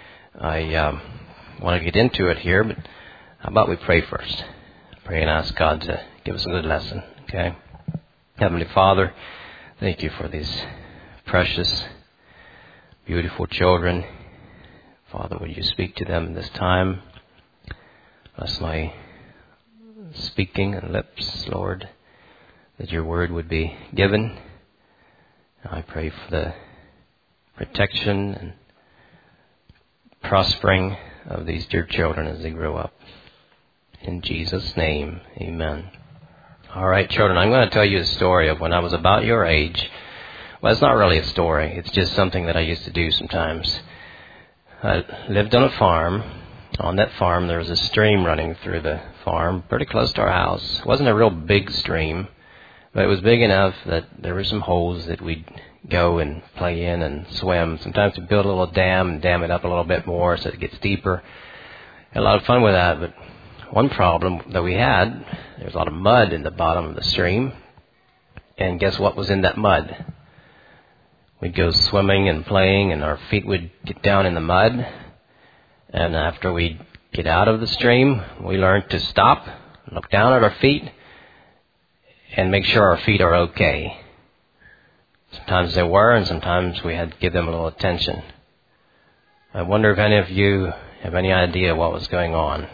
want to get into it here, but how about we pray first? Pray and ask God to give us a good lesson, okay? Heavenly Father, thank you for these precious, beautiful children. Father, would you speak to them in this time? Bless my speaking and lips, Lord, that your word would be given. I pray for the protection and prospering of these dear children as they grow up. In Jesus' name, amen. All right, children, I'm going to tell you a story of when I was about your age. Well, it's not really a story. It's just something that I used to do sometimes. I lived on a farm. On that farm, there was a stream running through the farm, pretty close to our house. It wasn't a real big stream, but it was big enough that there were some holes that we'd go and play in and swim. Sometimes we'd build a little dam and dam it up a little bit more so it gets deeper. Had a lot of fun with that, but one problem that we had, there was a lot of mud in the bottom of the stream. And guess what was in that mud? We'd go swimming and playing, and our feet would get down in the mud. And after we'd get out of the stream, we learned to stop, look down at our feet, and make sure our feet are okay. Sometimes they were, and sometimes we had to give them a little attention. I wonder if any of you have any idea what was going on.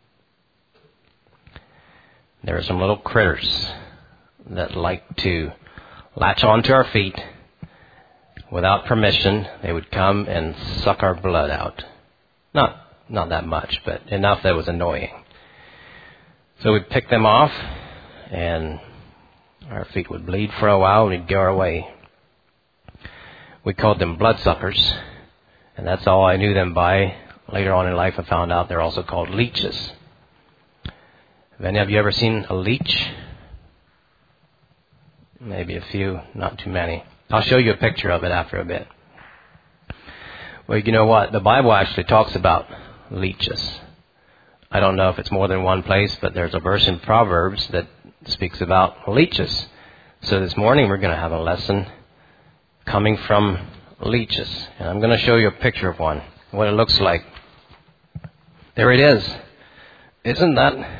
There are some little critters that like to latch onto our feet without permission, they would come and suck our blood out. Not that much, but enough that it was annoying. So we'd pick them off, and our feet would bleed for a while, and we'd go our way. We called them bloodsuckers, and that's all I knew them by. Later on in life, I found out they're also called leeches. Have any of you ever seen a leech? Maybe a few, not too many. I'll show you a picture of it after a bit. Well, you know what? The Bible actually talks about leeches. I don't know if it's more than one place, but there's a verse in Proverbs that speaks about leeches. So this morning we're going to have a lesson coming from leeches. And I'm going to show you a picture of one, what it looks like. There it is. Doesn't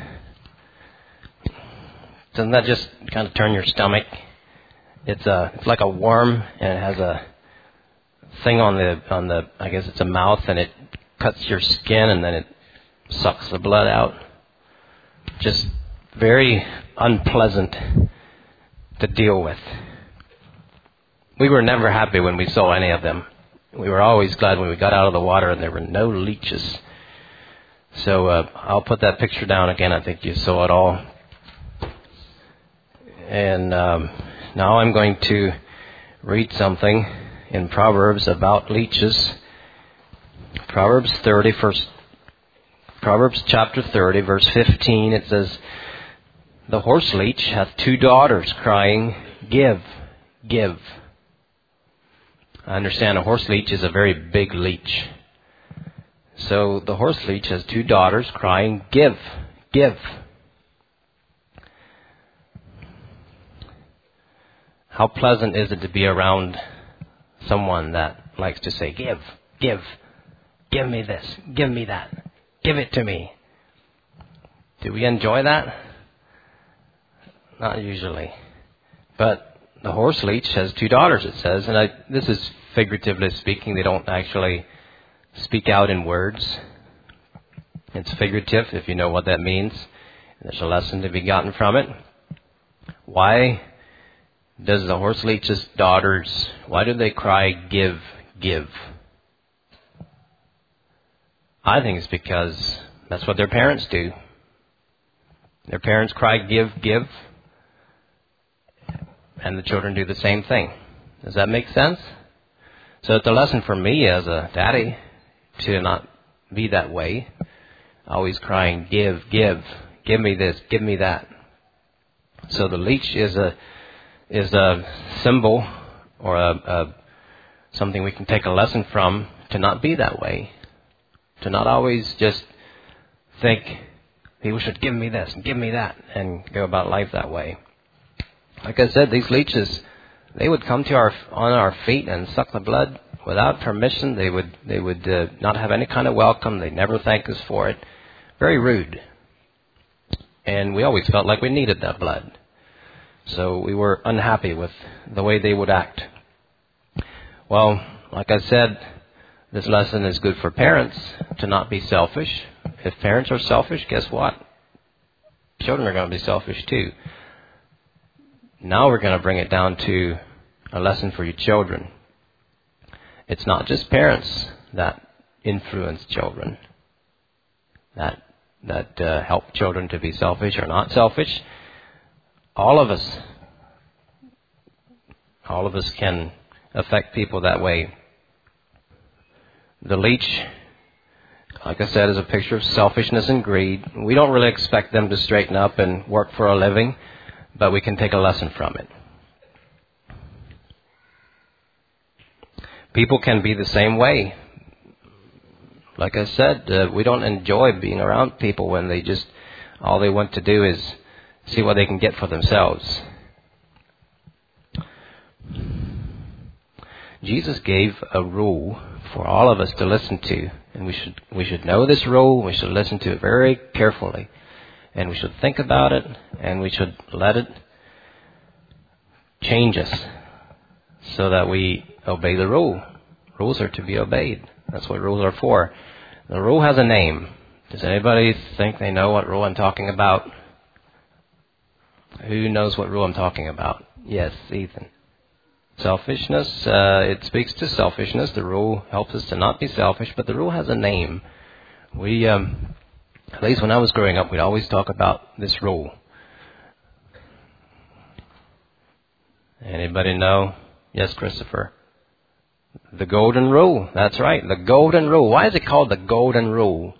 that just kind of turn your stomach? It's like a worm, and it has a thing on the I guess it's a mouth, and it cuts your skin, and then it sucks the blood out. Just very unpleasant to deal with. We were never happy when we saw any of them. We were always glad when we got out of the water and there were no leeches. So I'll put that picture down again. I think you saw it all. And now I'm going to read something in Proverbs about leeches. Proverbs chapter 30, verse 15, it says, "The horse leech hath 2 daughters, crying, Give, give." I understand a horse leech is a very big leech. So the horse leech has 2 daughters crying, Give, give. How pleasant is it to be around someone that likes to say, Give, give, give me this, give me that, give it to me. Do we enjoy that? Not usually. But the horse leech has 2 daughters, it says, and this is figuratively speaking. They don't actually speak out in words. It's figurative, if you know what that means. There's a lesson to be gotten from it. Why does the horse leech's daughters, why do they cry, Give, give? I think it's because that's what their parents do. Their parents cry, Give, give. And the children do the same thing. Does that make sense? So it's a lesson for me as a daddy to not be that way. Always crying, Give, give, give me this, give me that. So the leech is a symbol or a something we can take a lesson from to not be that way. To not always just think, people should give me this and give me that and go about life that way. Like I said, these leeches, they would come to on our feet and suck the blood without permission. They would not have any kind of welcome. They'd never thank us for it. Very rude. And we always felt like we needed that blood. So we were unhappy with the way they would act. Well, like I said, this lesson is good for parents to not be selfish. If parents are selfish, guess what? Children are going to be selfish too. Now we're going to bring it down to a lesson for your children. It's not just parents that influence children, that help children to be selfish or not selfish. All of us can affect people that way. The leech, like I said, is a picture of selfishness and greed. We don't really expect them to straighten up and work for a living, but we can take a lesson from it. People can be the same way. Like I said, we don't enjoy being around people when all they want to do is see what they can get for themselves. Jesus gave a rule for all of us to listen to, and we should know this rule. We should listen to it very carefully, and we should think about it, and we should let it change us so that we obey the rule. Rules are to be obeyed. That's what rules are for. The rule has a name. Does anybody think they know what rule I'm talking about? Who knows what rule I'm talking about? Yes, Ethan. Selfishness, it speaks to selfishness. The rule helps us to not be selfish, but the rule has a name. We, at least when I was growing up, we'd always talk about this rule. Anybody know? Yes, Christopher. The golden rule. That's right, the golden rule. Why is it called the golden rule?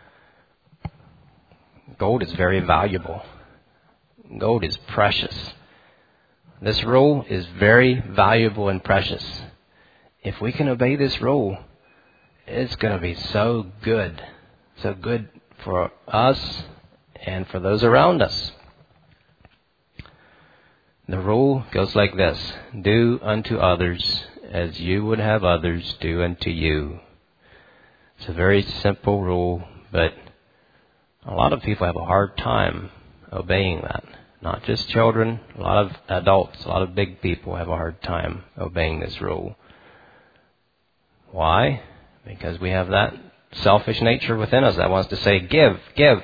Gold is very valuable. Gold is precious. This rule is very valuable and precious. If we can obey this rule, it's going to be so good. So good for us and for those around us. The rule goes like this. Do unto others as you would have others do unto you. It's a very simple rule, but a lot of people have a hard time obeying that. Not just children, a lot of adults, a lot of big people have a hard time obeying this rule. Why? Because we have that selfish nature within us that wants to say, give, give.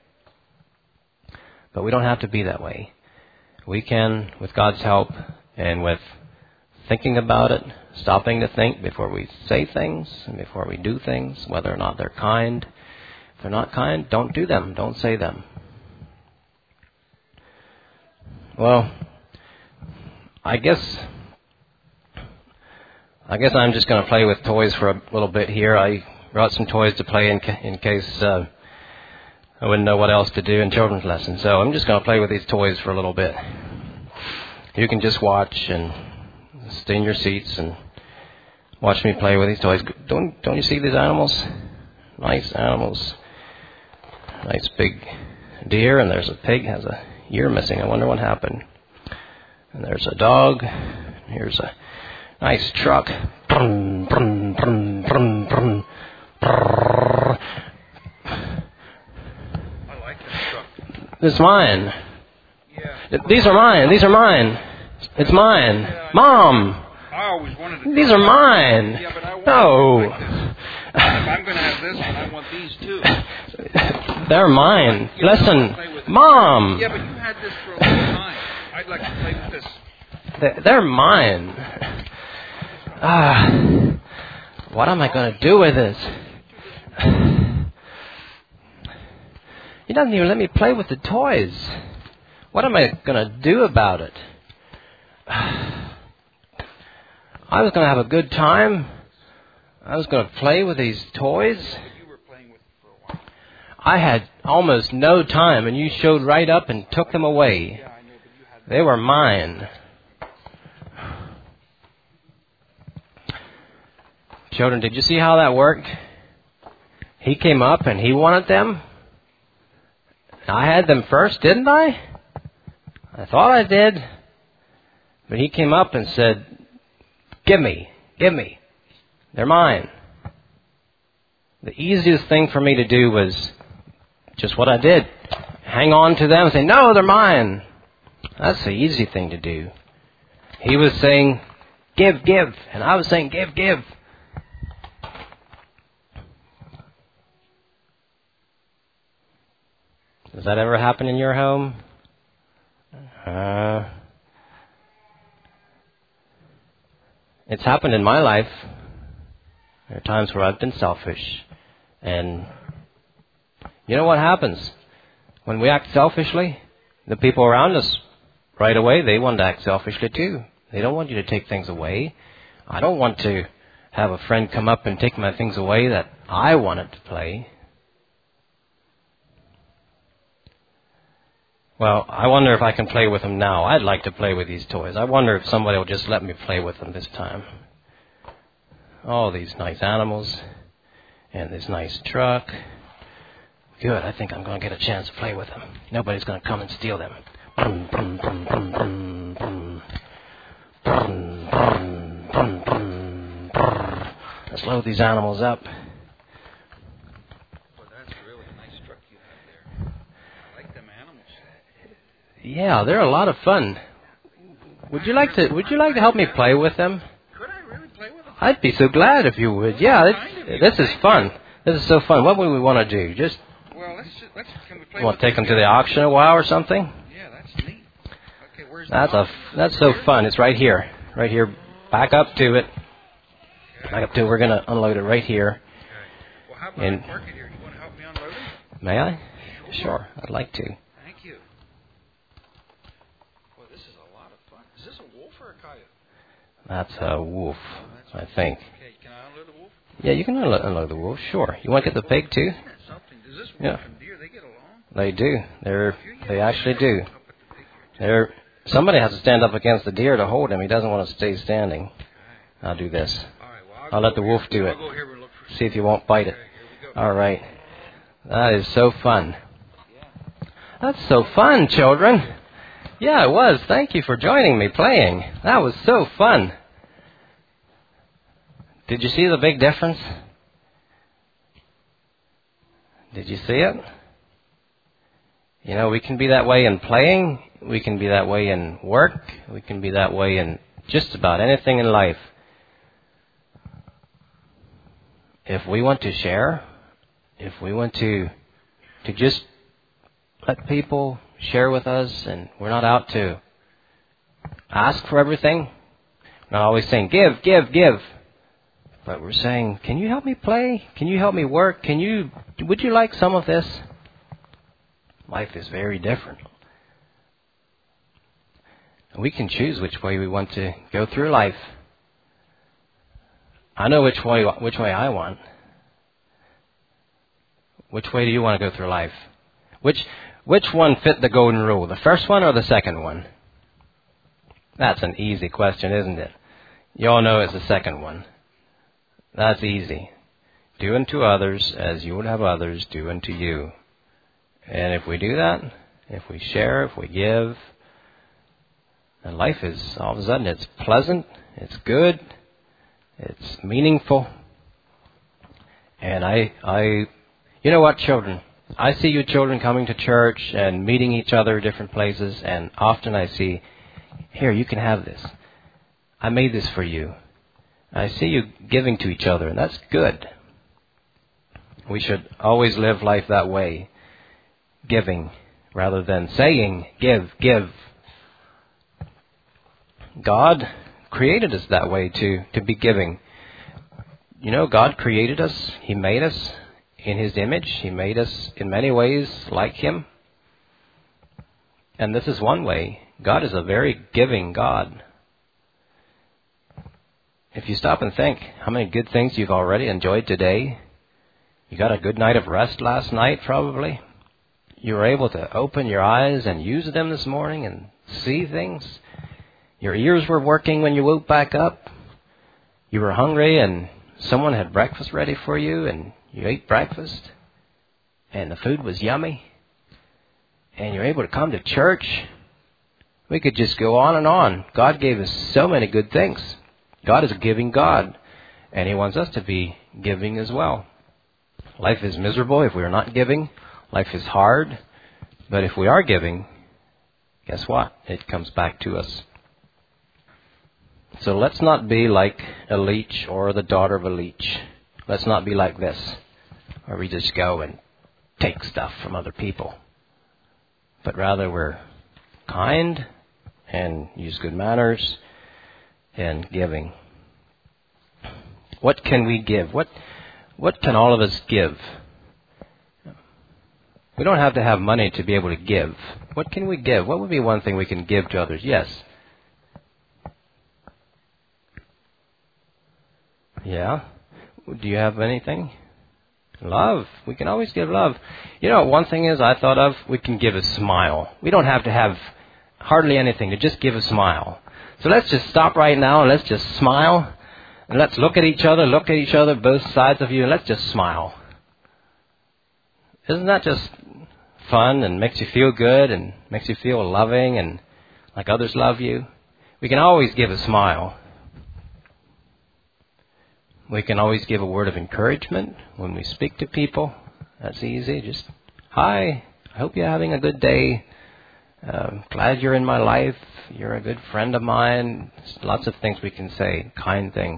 But we don't have to be that way. We can, with God's help and with thinking about it, stopping to think before we say things and before we do things, whether or not they're kind. If they're not kind, don't do them, don't say them. Well, I guess I'm just going to play with toys for a little bit here. I brought some toys to play in case I wouldn't know what else to do in children's lessons. So I'm just going to play with these toys for a little bit. You can just watch and stay in your seats and watch me play with these toys. Don't you see these animals? Nice animals. Nice big deer, and there's a pig has a ear missing. I wonder what happened. And there's a dog. Here's a nice truck. Brum, brum, brum, brum, brum. I like this truck. It's mine. Yeah. These are mine. These are mine. It's mine. Yeah, Mom. I always wanted to. These are mine. Yeah, but I want No. like this. If I'm going to have this one, I want these too. They're mine. Yeah, Listen, Mom. Yeah, but you had this for a long time. I'd like to play with this. They're mine. What am I going to do with this? He doesn't even let me play with the toys. What am I going to do about it? I was going to have a good time. I was going to play with these toys. You were playing with it for a while. I had almost no time, and you showed right up and took them away. Yeah, I know, but you had. They were mine. Children, did you see how that worked? He came up and he wanted them. I had them first, didn't I? I thought I did. But he came up and said, give me, give me. They're mine. The easiest thing for me to do was just what I did. Hang on to them and say, no, they're mine. That's the easy thing to do. He was saying, give, give. And I was saying, give, give. Does that ever happen in your home? It's happened in my life. There are times where I've been selfish. And you know what happens? When we act selfishly, the people around us, right away, they want to act selfishly too. They don't want you to take things away. I don't want to have a friend come up and take my things away that I wanted to play. Well, I wonder if I can play with them now. I'd like to play with these toys. I wonder if somebody will just let me play with them this time. Oh, these nice animals. And this nice truck. Good, I think I'm going to get a chance to play with them. Nobody's going to come and steal them. Brum, brum, brum, brum, brum, brum. Brum, brum, brum, brum, brum. Let's load these animals up. Well, that's really a nice truck you have there. I like them animals. Yeah, they're a lot of fun. Would you like to help me play with them? Could I really play with them? I'd be so glad if you would. Yeah, this is fun. This is so fun. What would we want to do? Just Well, can we play want with to take them them to the auction a while or something? Yeah, that's neat. Okay, where's That's the that's so fun. It's right here. right here. Back up to it. Back up to it. We're going to unload it right here. Okay. Well, how about I park it here? You want to help me unload it? May I? Sure. I'd like to. Thank you. Well, this is a lot of fun. Is this a wolf or a coyote? That's a wolf, I think. Okay, can I unload the wolf? Yeah, you can unload the wolf. Sure. You want to get the pig too? Isn't that something? Does this wolf and deer, they get along? They do. They actually do. Somebody has to stand up against the deer to hold him. He doesn't want to stay standing. I'll do this. All right, well, I'll let the wolf do it. I'll go here and look for See if he won't bite it. Okay, here we go. All right. That is so fun. That's so fun, children. Yeah, it was. Thank you for joining me playing. That was so fun. Did you see the big difference? Did you see it? You know, we can be that way in playing. We can be that way in work. We can be that way in just about anything in life. If we want to share, if we want to just let people share with us, and we're not out to ask for everything. We're not always saying, give, give, give. But we're saying, can you help me play? Can you help me work? Would you like some of this? Life is very different. We can choose which way we want to go through life. I know which way I want. Which way do you want to go through life? Which one fit the golden rule? The first one or the second one? That's an easy question, isn't it? You all know it's the second one. That's easy. Do unto others as you would have others do unto you. And if we do that, if we share, if we give, then life is, all of a sudden, it's pleasant, it's good, it's meaningful. And you know what, children? I see you children coming to church and meeting each other at different places, and often I see, here, you can have this. I made this for you. I see you giving to each other, and that's good. We should always live life that way, giving, rather than saying, give, give. God created us that way to be giving. You know, God created us. He made us in His image. He made us in many ways like Him. And this is one way. God is a very giving God. If you stop and think how many good things you've already enjoyed today, you got a good night of rest last night probably. You were able to open your eyes and use them this morning and see things. Your ears were working when you woke back up. You were hungry and someone had breakfast ready for you and you ate breakfast. And the food was yummy. And you're able to come to church. We could just go on and on. God gave us so many good things. God is a giving God. And He wants us to be giving as well. Life is miserable if we are not giving. Life is hard. But if we are giving, guess what? It comes back to us. So let's not be like a leech or the daughter of a leech. Let's not be like this, where we just go and take stuff from other people. But rather we're kind and use good manners and giving. What can we give? What can all of us give? We don't have to have money to be able to give. What can we give? What would be one thing we can give to others? Yes. Yeah. Do you have anything? Love. We can always give love. You know, one thing is I thought of, we can give a smile. We don't have to have hardly anything to just give a smile. So let's just stop right now and let's just smile. And let's look at each other, both sides of you, and let's just smile. Isn't that just fun and makes you feel good and makes you feel loving and like others love you? We can always give a smile. We can always give a word of encouragement when we speak to people. That's easy. Just, hi, I hope you're having a good day. Glad you're in my life. You're a good friend of mine. There's lots of things we can say, kind things.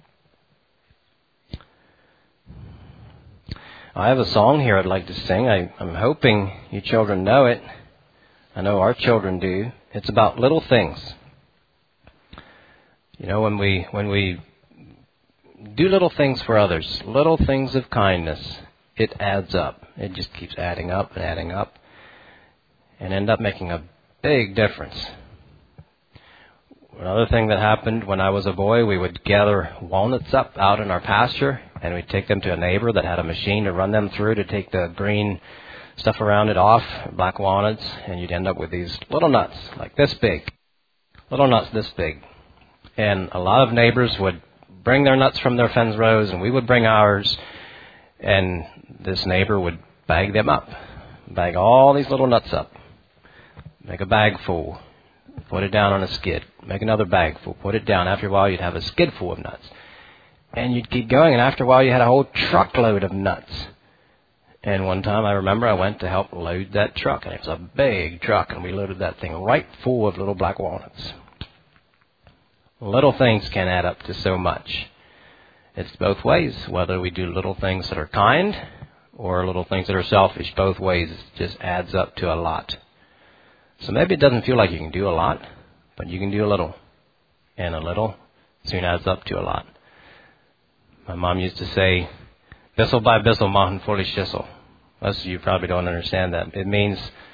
I have a song here I'd like to sing. I'm hoping you children know it. I know our children do. It's about little things. You know, when we do little things for others, little things of kindness, it adds up. It just keeps adding up and end up making a big difference. Another thing that happened when I was a boy, we would gather walnuts up out in our pasture, and we'd take them to a neighbor that had a machine to run them through to take the green stuff around it off, black walnuts, and you'd end up with these little nuts like this big, little nuts this big. And a lot of neighbors would bring their nuts from their fence rows, and we would bring ours, and this neighbor would bag them up, bag all these little nuts up, make a bag full, put it down on a skid, make another bag full, put it down. After a while, you'd have a skid full of nuts. And you'd keep going, and after a while, you had a whole truckload of nuts. And one time, I remember I went to help load that truck, and it was a big truck, and we loaded that thing right full of little black walnuts. Little things can add up to so much. It's both ways, whether we do little things that are kind or little things that are selfish. Both ways just adds up to a lot. So maybe it doesn't feel like you can do a lot, but you can do a little. And a little soon adds up to a lot. My mom used to say, "Bissel by bissel machen volle Schüssel." Most of you probably don't understand that. It means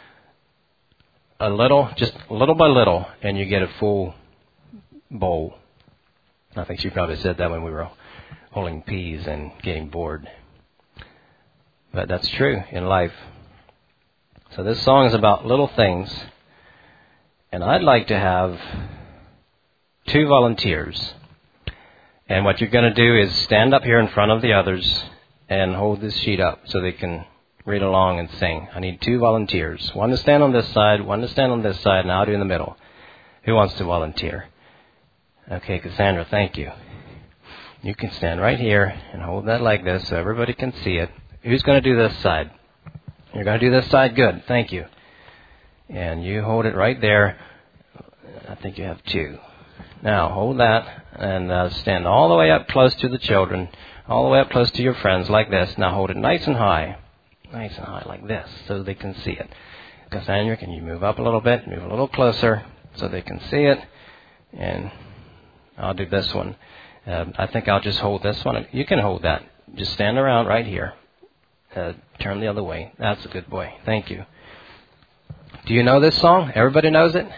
a little, just little by little, and you get a full bowl. I think she probably said that when we were holding peas and getting bored. But that's true in life. So this song is about little things. And I'd like to have 2 volunteers. And what you're going to do is stand up here in front of the others and hold this sheet up so they can read along and sing. I need 2 volunteers. One to stand on this side, one to stand on this side, and I'll do in the middle. Who wants to volunteer? Okay, Cassandra, thank you. You can stand right here and hold that like this so everybody can see it. Who's going to do this side? You're going to do this side? Good, thank you. And you hold it right there. I think you have 2. Now, hold that and stand all the way up close to the children, all the way up close to your friends like this. Now hold it nice and high like this so they can see it. Cassandra, can you move up a little bit, move a little closer so they can see it? And I'll do this one. I think I'll just hold this one. You can hold that. Just stand around right here. Turn the other way. That's a good boy. Thank you. Do you know this song? Everybody knows it?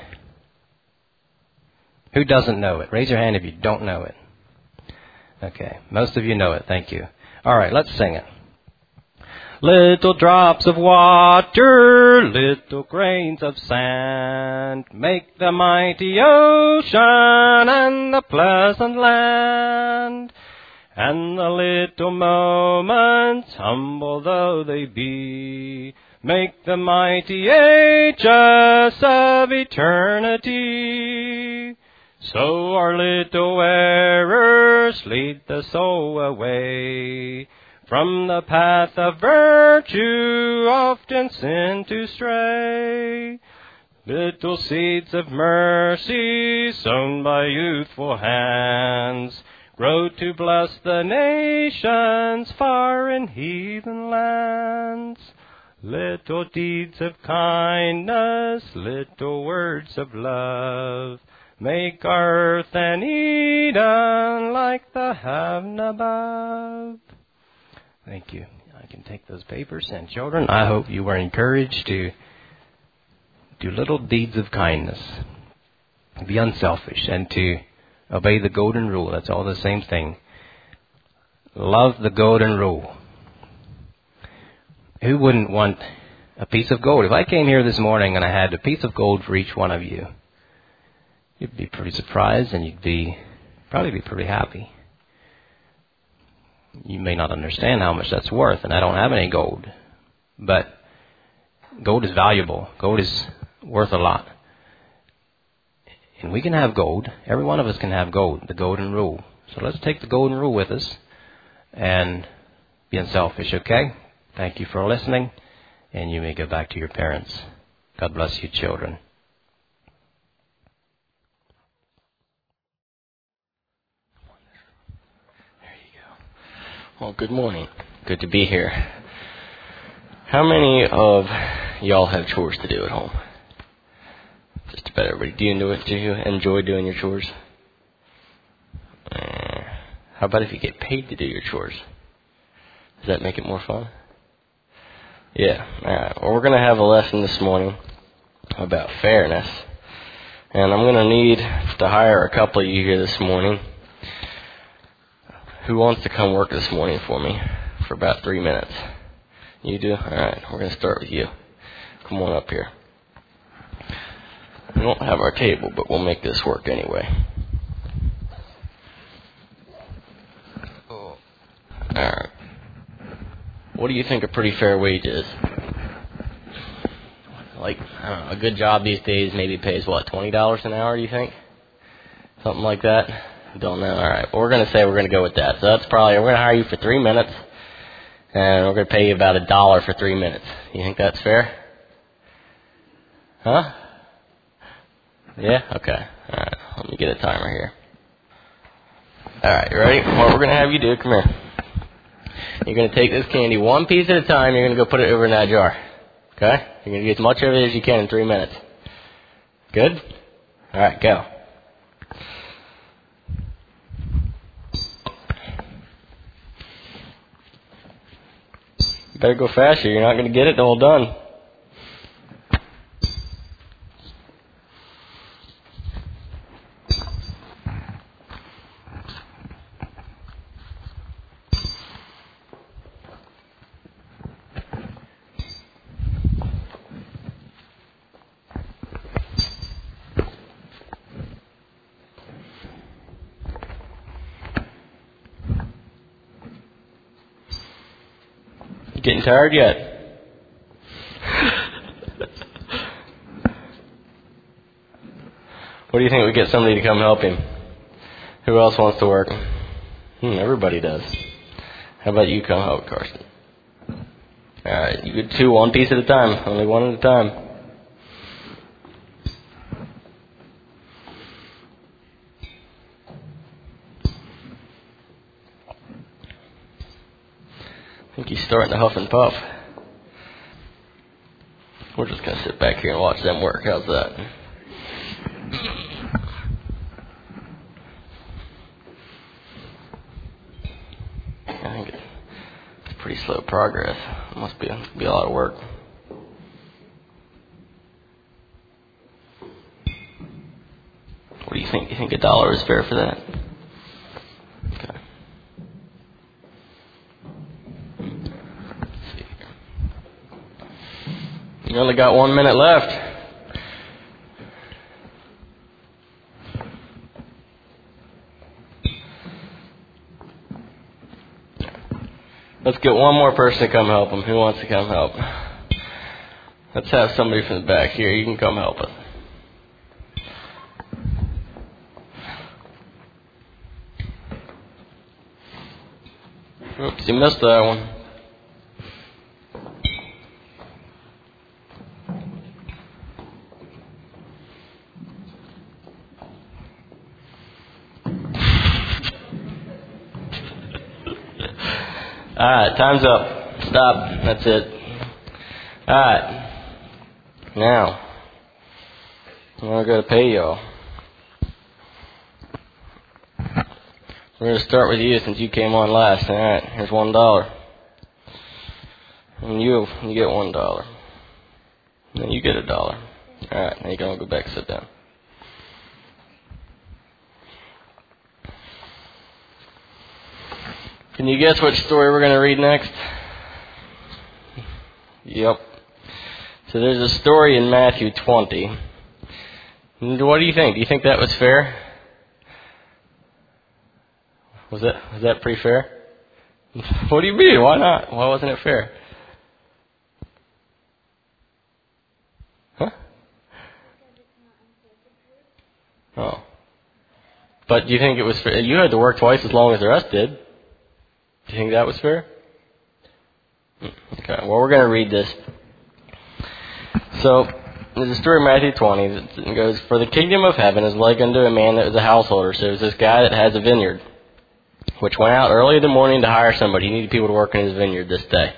Who doesn't know it? Raise your hand if you don't know it. Okay. Most of you know it. Thank you. All right. Let's sing it. Little drops of water, little grains of sand, make the mighty ocean and the pleasant land. And the little moments, humble though they be, make the mighty ages of eternity. So our little errors lead the soul away from the path of virtue, often sin to stray. Little seeds of mercy sown by youthful hands grow to bless the nations far in heathen lands. Little deeds of kindness, little words of love, make our earth an Eden like the heaven above. Thank you. I can take those papers. And children, I hope you were encouraged to do little deeds of kindness, be unselfish, and to obey the golden rule. That's all the same thing. Love the golden rule. Who wouldn't want a piece of gold? If I came here this morning and I had a piece of gold for each one of you, you'd be pretty surprised and you'd probably be pretty happy. You may not understand how much that's worth, and I don't have any gold. But gold is valuable. Gold is worth a lot. And we can have gold. Every one of us can have gold, the golden rule. So let's take the golden rule with us and be unselfish, okay? Thank you for listening, and you may go back to your parents. God bless you, children. Well, good morning. Good to be here. How many of y'all have chores to do at home? Just about everybody. Do you enjoy doing your chores? How about if you get paid to do your chores? Does that make it more fun? Yeah. All right. Well, we're going to have a lesson this morning about fairness. And I'm going to need to hire a couple of you here this morning. Who wants to come work this morning for me for about 3 minutes? You do? All right. We're going to start with you. Come on up here. We don't have our table, but we'll make this work anyway. All right. What do you think a pretty fair wage is? Like, I don't know, a good job these days maybe pays, $20 an hour, do you think? Something like that? Don't know. All right. Well, we're going to say we're going to go with that. So that's probably, we're going to hire you for 3 minutes, and we're going to pay you about $1 for 3 minutes. You think that's fair? Huh? Yeah? Okay. All right. Let me get a timer here. All right. You ready? What we're going to have you do, come here. You're going to take this candy one piece at a time. You're going to go put it over in that jar. Okay? You're going to get as much of it as you can in 3 minutes. Good? All right, go. You better go faster. You're not going to get it all done. Getting tired yet? What do you think we get somebody to come help him? Who else wants to work? Everybody does. How about you come help, Carson? All right, you get 2, one piece at a time. Only one at a time. I think he's starting to huff and puff. We're just going to sit back here and watch them work. How's that? I think it's pretty slow progress. It must be a lot of work. What do you think? You think $1 is fair for that? Okay. You only got 1 minute left. Let's get one more person to come help him. Who wants to come help? Let's have somebody from the back here. You can come help us. Oops, you missed that one. Alright, time's up. Stop. That's it. Alright. Now, I'm going to pay y'all. We're going to start with you since you came on last. Alright, here's $1. And you get $1. And then you get $1. Alright, now you can all go back and sit down. Can you guess which story we're going to read next? Yep. So there's a story in Matthew 20. And what do you think? Do you think that was fair? Was that pretty fair? What do you mean? Why not? Why wasn't it fair? Huh? Oh. But do you think it was fair? You had to work twice as long as the rest did. Do you think that was fair? Okay, well, we're going to read this. So, there's a story in Matthew 20. It goes, "For the kingdom of heaven is like unto a man that was a householder." So there's this guy that has a vineyard, which went out early in the morning to hire somebody. He needed people to work in his vineyard this day.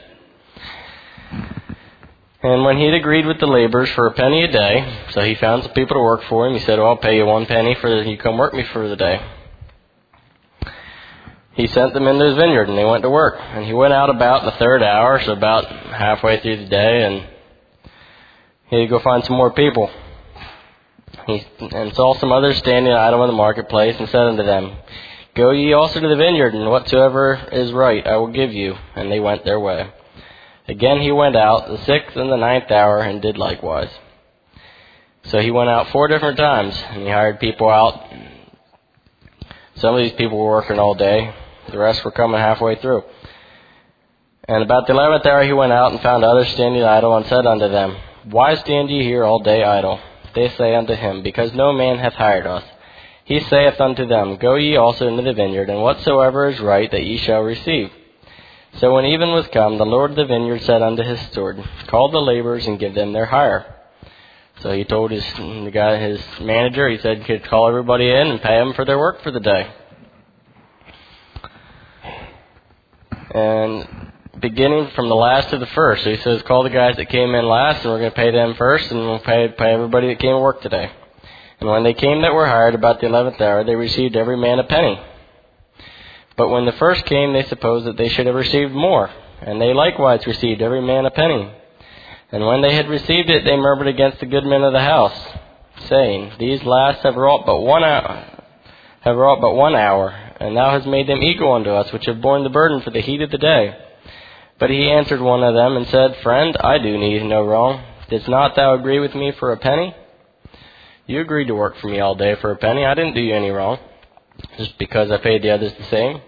And when he had agreed with the laborers for a penny a day, so he found some people to work for him. He said, "Well, I'll pay you 1 penny for you come work me for the day." he sent them into his vineyard, and they went to work. And he went out about the third hour, so about halfway through the day, and he had to go find some more people. And saw some others standing idle in the marketplace, and said unto them, Go ye also to the vineyard, and whatsoever is right I will give you. And they went their way. Again he went out the 6th and the 9th hour, and did likewise. So he went out 4 different times, and he hired people out. Some of these people were working all day. The rest were coming halfway through. And about the 11th hour he went out, and found others standing idle, and said unto them, Why stand ye here all day idle? They say unto him, Because no man hath hired us. He saith unto them, Go ye also into the vineyard, and whatsoever is right that ye shall receive. So when even was come, the Lord of the vineyard said unto his steward, Call the laborers, and give them their hire. So he told his manager, he said he could call everybody in and pay them for their work for the day. And beginning from the last to the first. So he says, call the guys that came in last, and we're going to pay them first, and we'll pay everybody that came to work today. And when they came that were hired about the 11th hour, they received every man a penny. But when the first came, they supposed that they should have received more. And they likewise received every man a penny. And when they had received it, they murmured against the good men of the house, saying, These last have wrought but 1 hour, and thou hast made them equal unto us, which have borne the burden for the heat of the day. But he answered one of them, and said, Friend, I do thee no wrong. Didst not thou agree with me for a penny? You agreed to work for me all day for a penny. I didn't do you any wrong, just because I paid the others the same.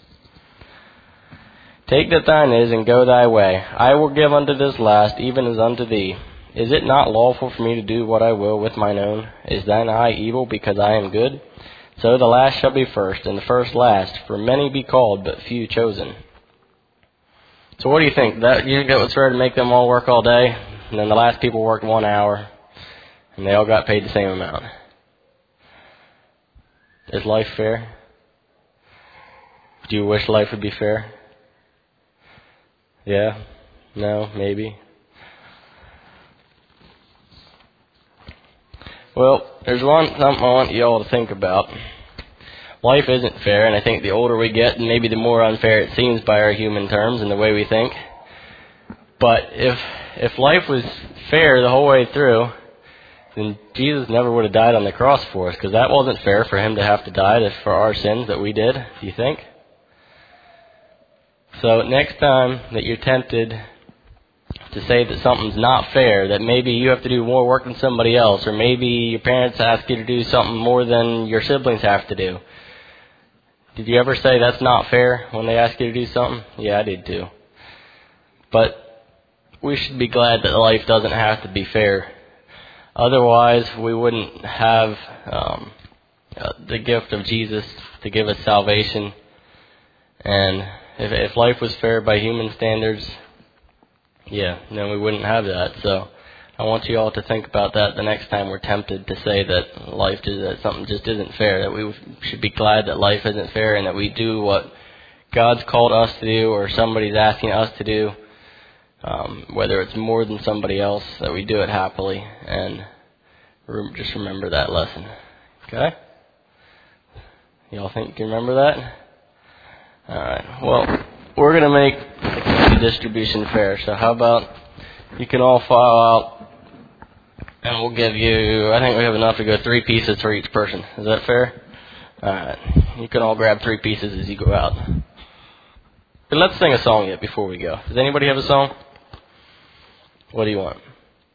Take that thine is, and go thy way. I will give unto this last, even as unto thee. Is it not lawful for me to do what I will with mine own? Is thine eye evil, because I am good? So the last shall be first, and the first last. For many be called, but few chosen. So what do you think? You think that was fair to make them all work all day, and then the last people worked 1 hour, and they all got paid the same amount? Is life fair? Do you wish life would be fair? Yeah? No? Maybe? Well, there's something I want you all to think about. Life isn't fair, and I think the older we get, maybe the more unfair it seems by our human terms and the way we think. But if life was fair the whole way through, then Jesus never would have died on the cross for us, because that wasn't fair for him to have to die for our sins that we did, do you think? So next time that you're tempted to say that something's not fair, that maybe you have to do more work than somebody else, or maybe your parents ask you to do something more than your siblings have to do, did you ever say that's not fair when they ask you to do something? Yeah, I did too. But we should be glad that life doesn't have to be fair. Otherwise, we wouldn't have the gift of Jesus to give us salvation. And if life was fair by human standards, then we wouldn't have that. So I want you all to think about that the next time we're tempted to say that that something just isn't fair, that we should be glad that life isn't fair and that we do what God's called us to do or somebody's asking us to do, whether it's more than somebody else, that we do it happily. And just remember that lesson. Okay? Y'all think you can remember that? Alright, well, we're going to make the distribution fair, so how about you can all file out, and we'll give you, I think we have enough to go 3 pieces for each person. Is that fair? Alright, you can all grab 3 pieces as you go out. But let's sing a song yet before we go. Does anybody have a song? What do you want?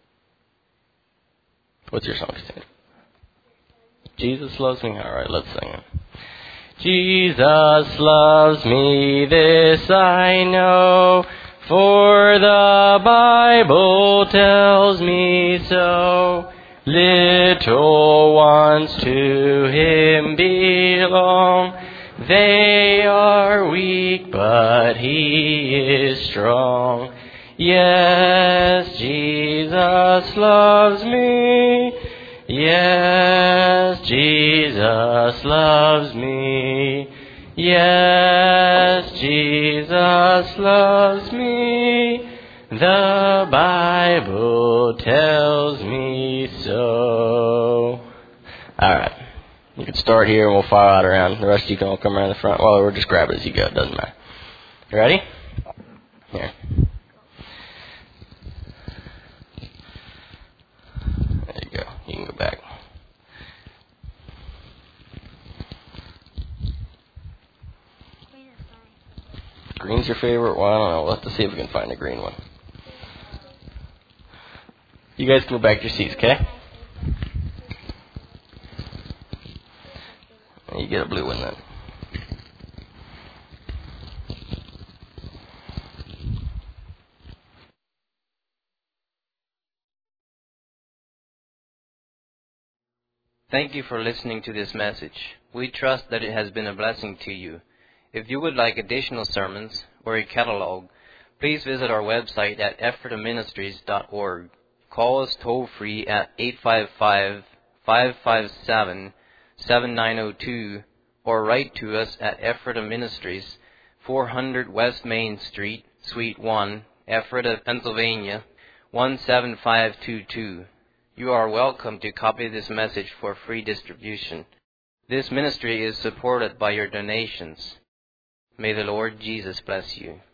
What's your song, Stan? Jesus Loves Me? Alright, let's sing it. Jesus loves me, this I know, for the Bible tells me so. Little ones to him belong. They are weak, but he is strong. Yes, Jesus loves me. Yes, Jesus loves me. Yes, Jesus loves me. The Bible tells me so. All right. You can start. start here and we'll file out around. The rest of you can all come around the front. Well, or just grab it as you go. It doesn't matter. You ready? Here. There you go. You can go back. Green's your favorite? Well, I don't know. We'll have to see if we can find a green one. You guys go back to your seats, okay? You get a blue one then. Thank you for listening to this message. We trust that it has been a blessing to you. If you would like additional sermons or a catalog, please visit our website at ephrataministries.org. Call us toll-free at 855-557-7902 or write to us at Ephrata Ministries, 400 West Main Street, Suite 1, Ephrata, Pennsylvania, 17522. You are welcome to copy this message for free distribution. This ministry is supported by your donations. May the Lord Jesus bless you.